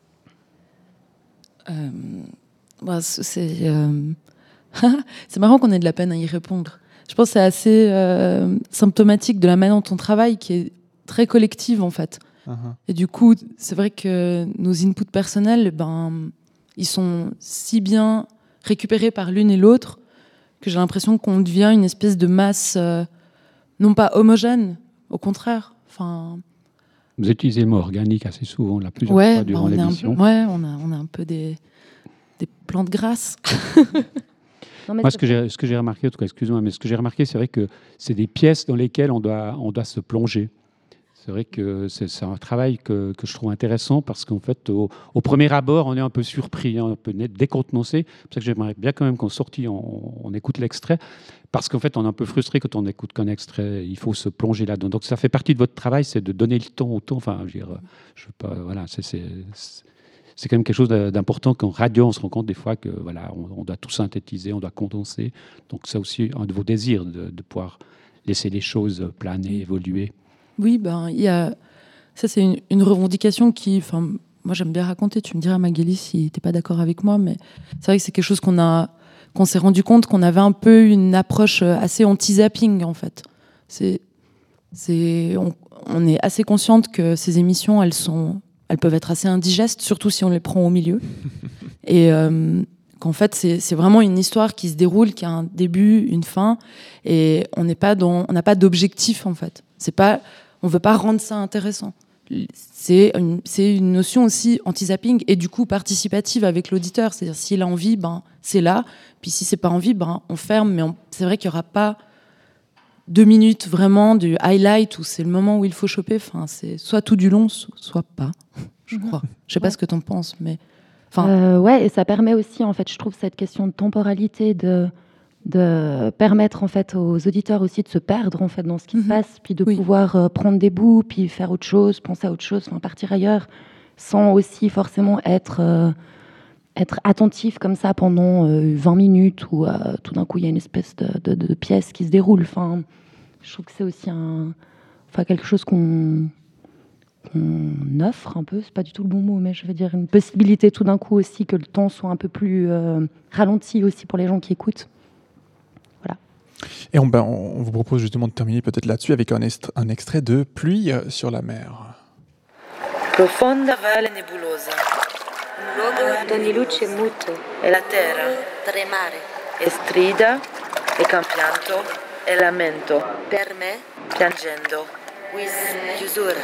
Euh, bah, c'est, euh... c'est marrant qu'on ait de la peine à y répondre. Je pense que c'est assez euh, symptomatique de la manière dont on travaille, qui est très collective en fait. Uh-huh. Et du coup, c'est vrai que nos inputs personnels, ben, ils sont si bien récupérés par l'une et l'autre que j'ai l'impression qu'on devient une espèce de masse, euh, non pas homogène, au contraire. Enfin. Vous utilisez le mot organique assez souvent, là, plusieurs ouais, fois durant ben, l'émission. Peu, ouais, on a, on a un peu des, des plantes grasses. Non, Moi, ce que, j'ai, ce que j'ai remarqué, en tout cas, excuse-moi, mais ce que j'ai remarqué, c'est vrai que c'est des pièces dans lesquelles on doit, on doit se plonger. C'est vrai que c'est, c'est un travail que, que je trouve intéressant parce qu'en fait, au, au premier abord, on est un peu surpris, hein, un peu décontenancé. C'est pour ça que j'aimerais bien quand même qu'en sortie, on, on écoute l'extrait, parce qu'en fait, on est un peu frustré quand on n'écoute qu'un extrait. Il faut se plonger là-dedans. Donc, ça fait partie de votre travail, c'est de donner le temps au temps. Enfin, je veux dire, je veux pas, voilà, c'est, c'est, c'est c'est quand même quelque chose d'important qu'en radio, on se rend compte des fois que voilà, on, on doit tout synthétiser, on doit condenser. Donc c'est aussi un de vos désirs de, de pouvoir laisser les choses planer, évoluer. Oui, ben il y a ça, c'est une, une revendication qui, enfin, moi j'aime bien raconter. Tu me diras, Magali, si t'es pas d'accord avec moi, mais c'est vrai que c'est quelque chose qu'on a, qu'on s'est rendu compte qu'on avait un peu une approche assez anti-zapping en fait. C'est, c'est, on, on est assez consciente que ces émissions, elles sont Elles peuvent être assez indigestes, surtout si on les prend au milieu. Et euh, qu'en fait, c'est, c'est vraiment une histoire qui se déroule, qui a un début, une fin, et on n'est pas dans, on n'a pas d'objectif en fait. C'est pas, on veut pas rendre ça intéressant. C'est une, c'est une notion aussi anti-zapping et du coup participative avec l'auditeur. C'est-à-dire s'il a envie, ben c'est là. Puis si c'est pas envie, ben on ferme. Mais on, c'est vrai qu'il y aura pas deux minutes vraiment du highlight où c'est le moment où il faut choper. Enfin, c'est soit tout du long, soit pas. Je crois. Je sais pas ce que t'en penses, mais enfin. Euh, ouais, et ça permet aussi, en fait, je trouve cette question de temporalité de de permettre en fait aux auditeurs aussi de se perdre en fait dans ce qui mm-hmm. se passe, puis de oui. pouvoir euh, prendre des bouts, puis faire autre chose, penser à autre chose, enfin partir ailleurs, sans aussi forcément être euh, être attentif comme ça pendant euh, vingt minutes où euh, tout d'un coup il y a une espèce de, de, de pièce qui se déroule. Enfin, je trouve que c'est aussi un, enfin quelque chose qu'on qu'on offre un peu, c'est pas du tout le bon mot, mais je veux dire une possibilité tout d'un coup aussi que le temps soit un peu plus euh, ralenti aussi pour les gens qui écoutent. Voilà. Et on, ben, on vous propose justement de terminer peut-être là-dessus avec un, est- un extrait de Pluie sur la mer. Profonda valle nebulosa, un luogo d'ogni luce muto, e la terra tremare, e strida, e compianto, e lamento, per me piangendo, with chiusura.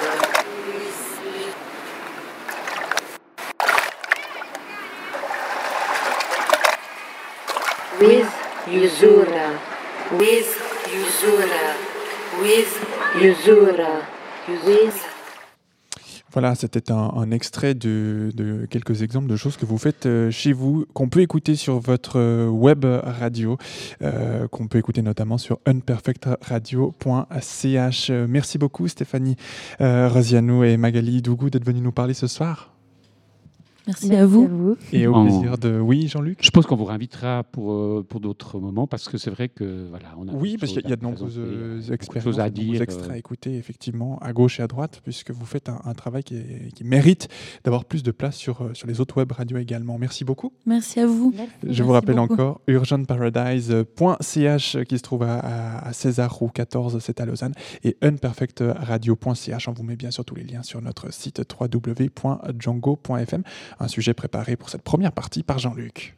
With usura, with usura, with usura, with. Voilà, c'était un, un extrait de, de quelques exemples de choses que vous faites euh, chez vous, qu'on peut écouter sur votre euh, web radio, euh, qu'on peut écouter notamment sur unperfect radio point c h. Merci beaucoup Stéphanie euh, Rosianou et Magali Dougou d'être venues nous parler ce soir. Merci, Merci à vous. à vous. Et au En- plaisir de... Oui, Jean-Luc? Je pense qu'on vous réinvitera pour, euh, pour d'autres moments parce que c'est vrai que voilà, on a Oui, beaucoup parce choses qu'il y a à de nombreuses présenter, euh, beaucoup de expériences, choses à de nombreux dire. extraits euh, à écouter, effectivement, à gauche et à droite, puisque vous faites un, un travail qui, est- qui mérite d'avoir plus de place sur, euh, sur les autres web radios également. Merci beaucoup. Merci à vous. Merci. Je Merci vous rappelle beaucoup. encore urgent paradise point c h qui se trouve à, à, à César Roux quatorze, c'est à Lausanne, et unperfect radio point c h. On vous met bien sûr tous les liens sur notre site w w w point django point f m. Un sujet préparé pour cette première partie par Jean-Luc.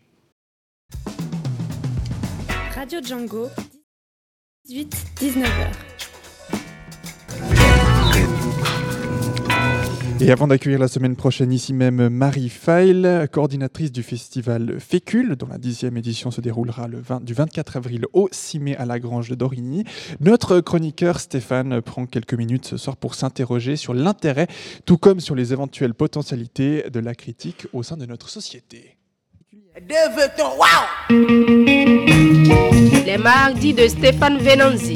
Radio Django, dix-huit dix-neuf heures. Et avant d'accueillir la semaine prochaine ici même Marie Feil, coordinatrice du festival Fécule, dont la dixième édition se déroulera le vingt, du vingt-quatre avril au six mai à la Grange de Dorigny, notre chroniqueur Stéphane prend quelques minutes ce soir pour s'interroger sur l'intérêt, tout comme sur les éventuelles potentialités de la critique au sein de notre société. Les mardis de Stéphane Venanzi.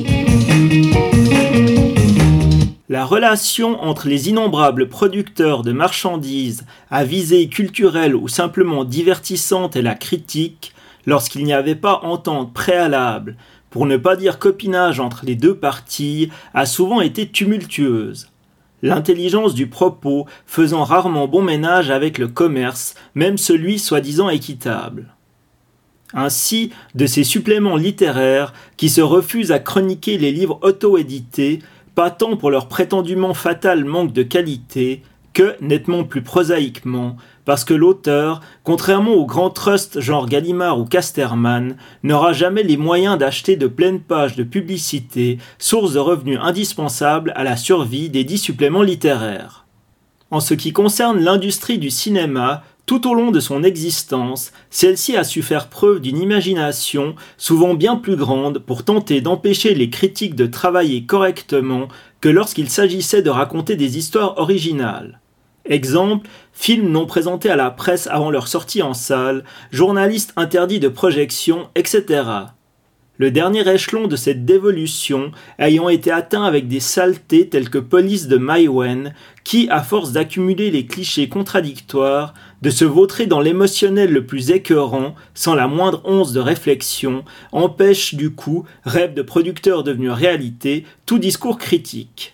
La relation entre les innombrables producteurs de marchandises à visée culturelle ou simplement divertissante et la critique, lorsqu'il n'y avait pas entente préalable, pour ne pas dire copinage entre les deux parties, a souvent été tumultueuse. L'intelligence du propos faisant rarement bon ménage avec le commerce, même celui soi-disant équitable. Ainsi, de ces suppléments littéraires qui se refusent à chroniquer les livres auto-édités, pas tant pour leur prétendument fatal manque de qualité, que, nettement plus prosaïquement, parce que l'auteur, contrairement aux grands trusts genre Gallimard ou Casterman, n'aura jamais les moyens d'acheter de pleines pages de publicité, source de revenus indispensables à la survie des dix suppléments littéraires. En ce qui concerne l'industrie du cinéma, tout au long de son existence, celle-ci a su faire preuve d'une imagination souvent bien plus grande pour tenter d'empêcher les critiques de travailler correctement que lorsqu'il s'agissait de raconter des histoires originales. Exemple, films non présentés à la presse avant leur sortie en salle, journalistes interdits de projection, et cetera. Le dernier échelon de cette dévolution ayant été atteint avec des saletés telles que Police de Maïwenn, qui, à force d'accumuler les clichés contradictoires, de se vautrer dans l'émotionnel le plus écœurant, sans la moindre once de réflexion, empêche du coup, rêve de producteur devenu réalité, tout discours critique.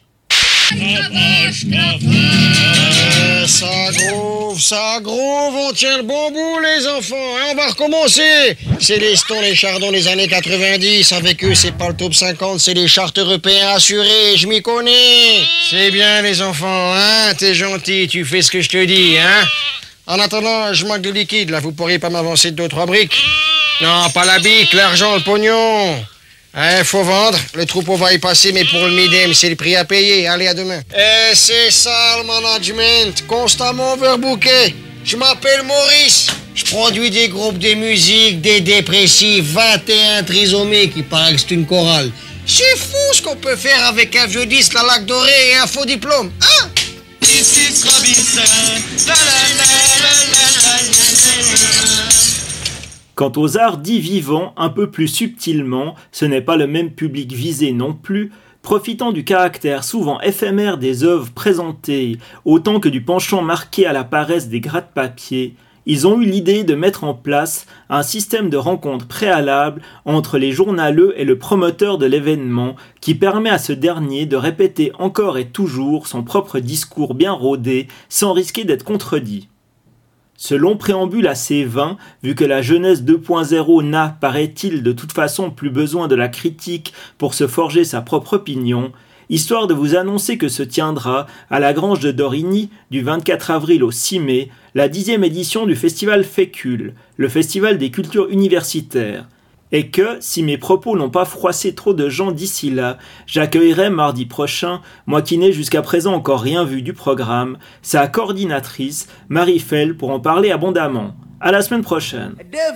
Ça groove, ça groove, on tient le bon bout les enfants, hein, on va recommencer. C'est les Stones, les Chardons des années quatre-vingt-dix, avec eux c'est pas le top cinquante, c'est les charts européens assurés, je m'y connais. C'est bien les enfants, hein, t'es gentil, tu fais ce que je te dis, hein. En attendant, je manque de liquide, là, vous pourriez pas m'avancer deux, trois briques? Non, pas la bique, l'argent, le pognon. Hein, faut vendre, le troupeau va y passer, mais pour le midem, c'est le prix à payer. Allez, à demain. Eh, c'est ça le management, constamment overbooké. Je m'appelle Maurice. Je produis des groupes de musique, des dépressifs, vingt et un trisomiques, il paraît que c'est une chorale. C'est fou ce qu'on peut faire avec un vieux disque, la laque dorée et un faux diplôme, hein? This is Robinson. La, la, la, la, la, la, la. Quant aux arts dits vivants, un peu plus subtilement, ce n'est pas le même public visé non plus, profitant du caractère souvent éphémère des œuvres présentées, autant que du penchant marqué à la paresse des gratte-papier, ils ont eu l'idée de mettre en place un système de rencontres préalables entre les journaleux et le promoteur de l'événement qui permet à ce dernier de répéter encore et toujours son propre discours bien rodé sans risquer d'être contredit. Ce long préambule assez vain, vu que la jeunesse deux point zéro n'a, paraît-il, de toute façon plus besoin de la critique pour se forger sa propre opinion, histoire de vous annoncer que se tiendra, à la Grange de Dorigny, du vingt-quatre avril au six mai, la dixième édition du festival Fécule, le festival des cultures universitaires, et que, si mes propos n'ont pas froissé trop de gens d'ici là, j'accueillerai mardi prochain, moi qui n'ai jusqu'à présent encore rien vu du programme, sa coordinatrice, Marie Feil, pour en parler abondamment. À la semaine prochaine.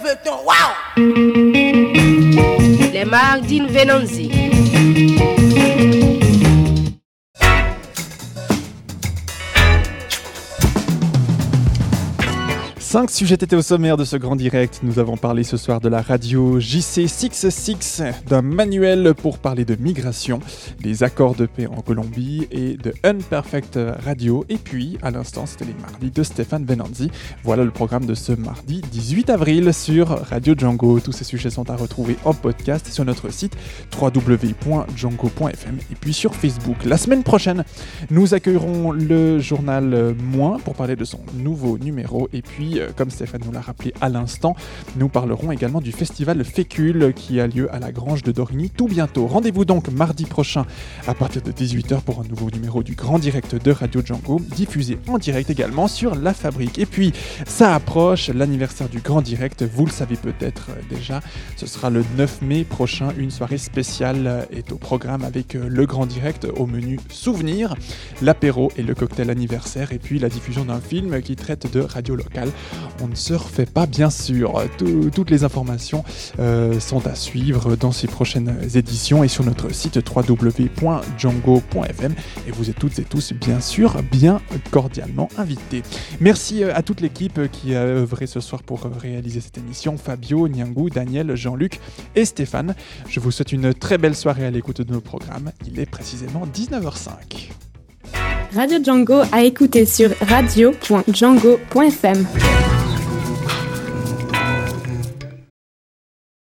Les mardis de Venanzi. Cinq sujets étaient au sommaire de ce grand direct. Nous avons parlé ce soir de la radio J C soixante-six, d'un manuel pour parler de migration, des accords de paix en Colombie et de Unperfect Radio. Et puis, à l'instant, c'était les mardis de Stéphane Venanzi. Voilà le programme de ce mardi dix-huit avril sur Radio Django. Tous ces sujets sont à retrouver en podcast sur notre site w w w point django point f m et puis sur Facebook. La semaine prochaine, nous accueillerons le journal Moins pour parler de son nouveau numéro. Et puis, comme Stéphane nous l'a rappelé à l'instant, nous parlerons également du festival Fécule qui a lieu à la Grange de Dorigny tout bientôt. Rendez-vous donc mardi prochain à partir de dix-huit heures pour un nouveau numéro du Grand Direct de Radio Django, diffusé en direct également sur La Fabrique. Et puis, ça approche, l'anniversaire du Grand Direct, vous le savez peut-être déjà, ce sera le neuf mai prochain. Une soirée spéciale est au programme avec le Grand Direct au menu souvenirs, l'apéro et le cocktail anniversaire, et puis la diffusion d'un film qui traite de radio locale. On ne se refait pas, bien sûr. Tout, toutes les informations euh, sont à suivre dans ces prochaines éditions et sur notre site w w w point django point f m. Et vous êtes toutes et tous, bien sûr, bien cordialement invités. Merci à toute l'équipe qui a œuvré ce soir pour réaliser cette émission. Fabio, Nyangou, Daniel, Jean-Luc et Stéphane. Je vous souhaite une très belle soirée à l'écoute de nos programmes. Il est précisément dix-neuf heures cinq. Radio Django à écouter sur radio point django point f m.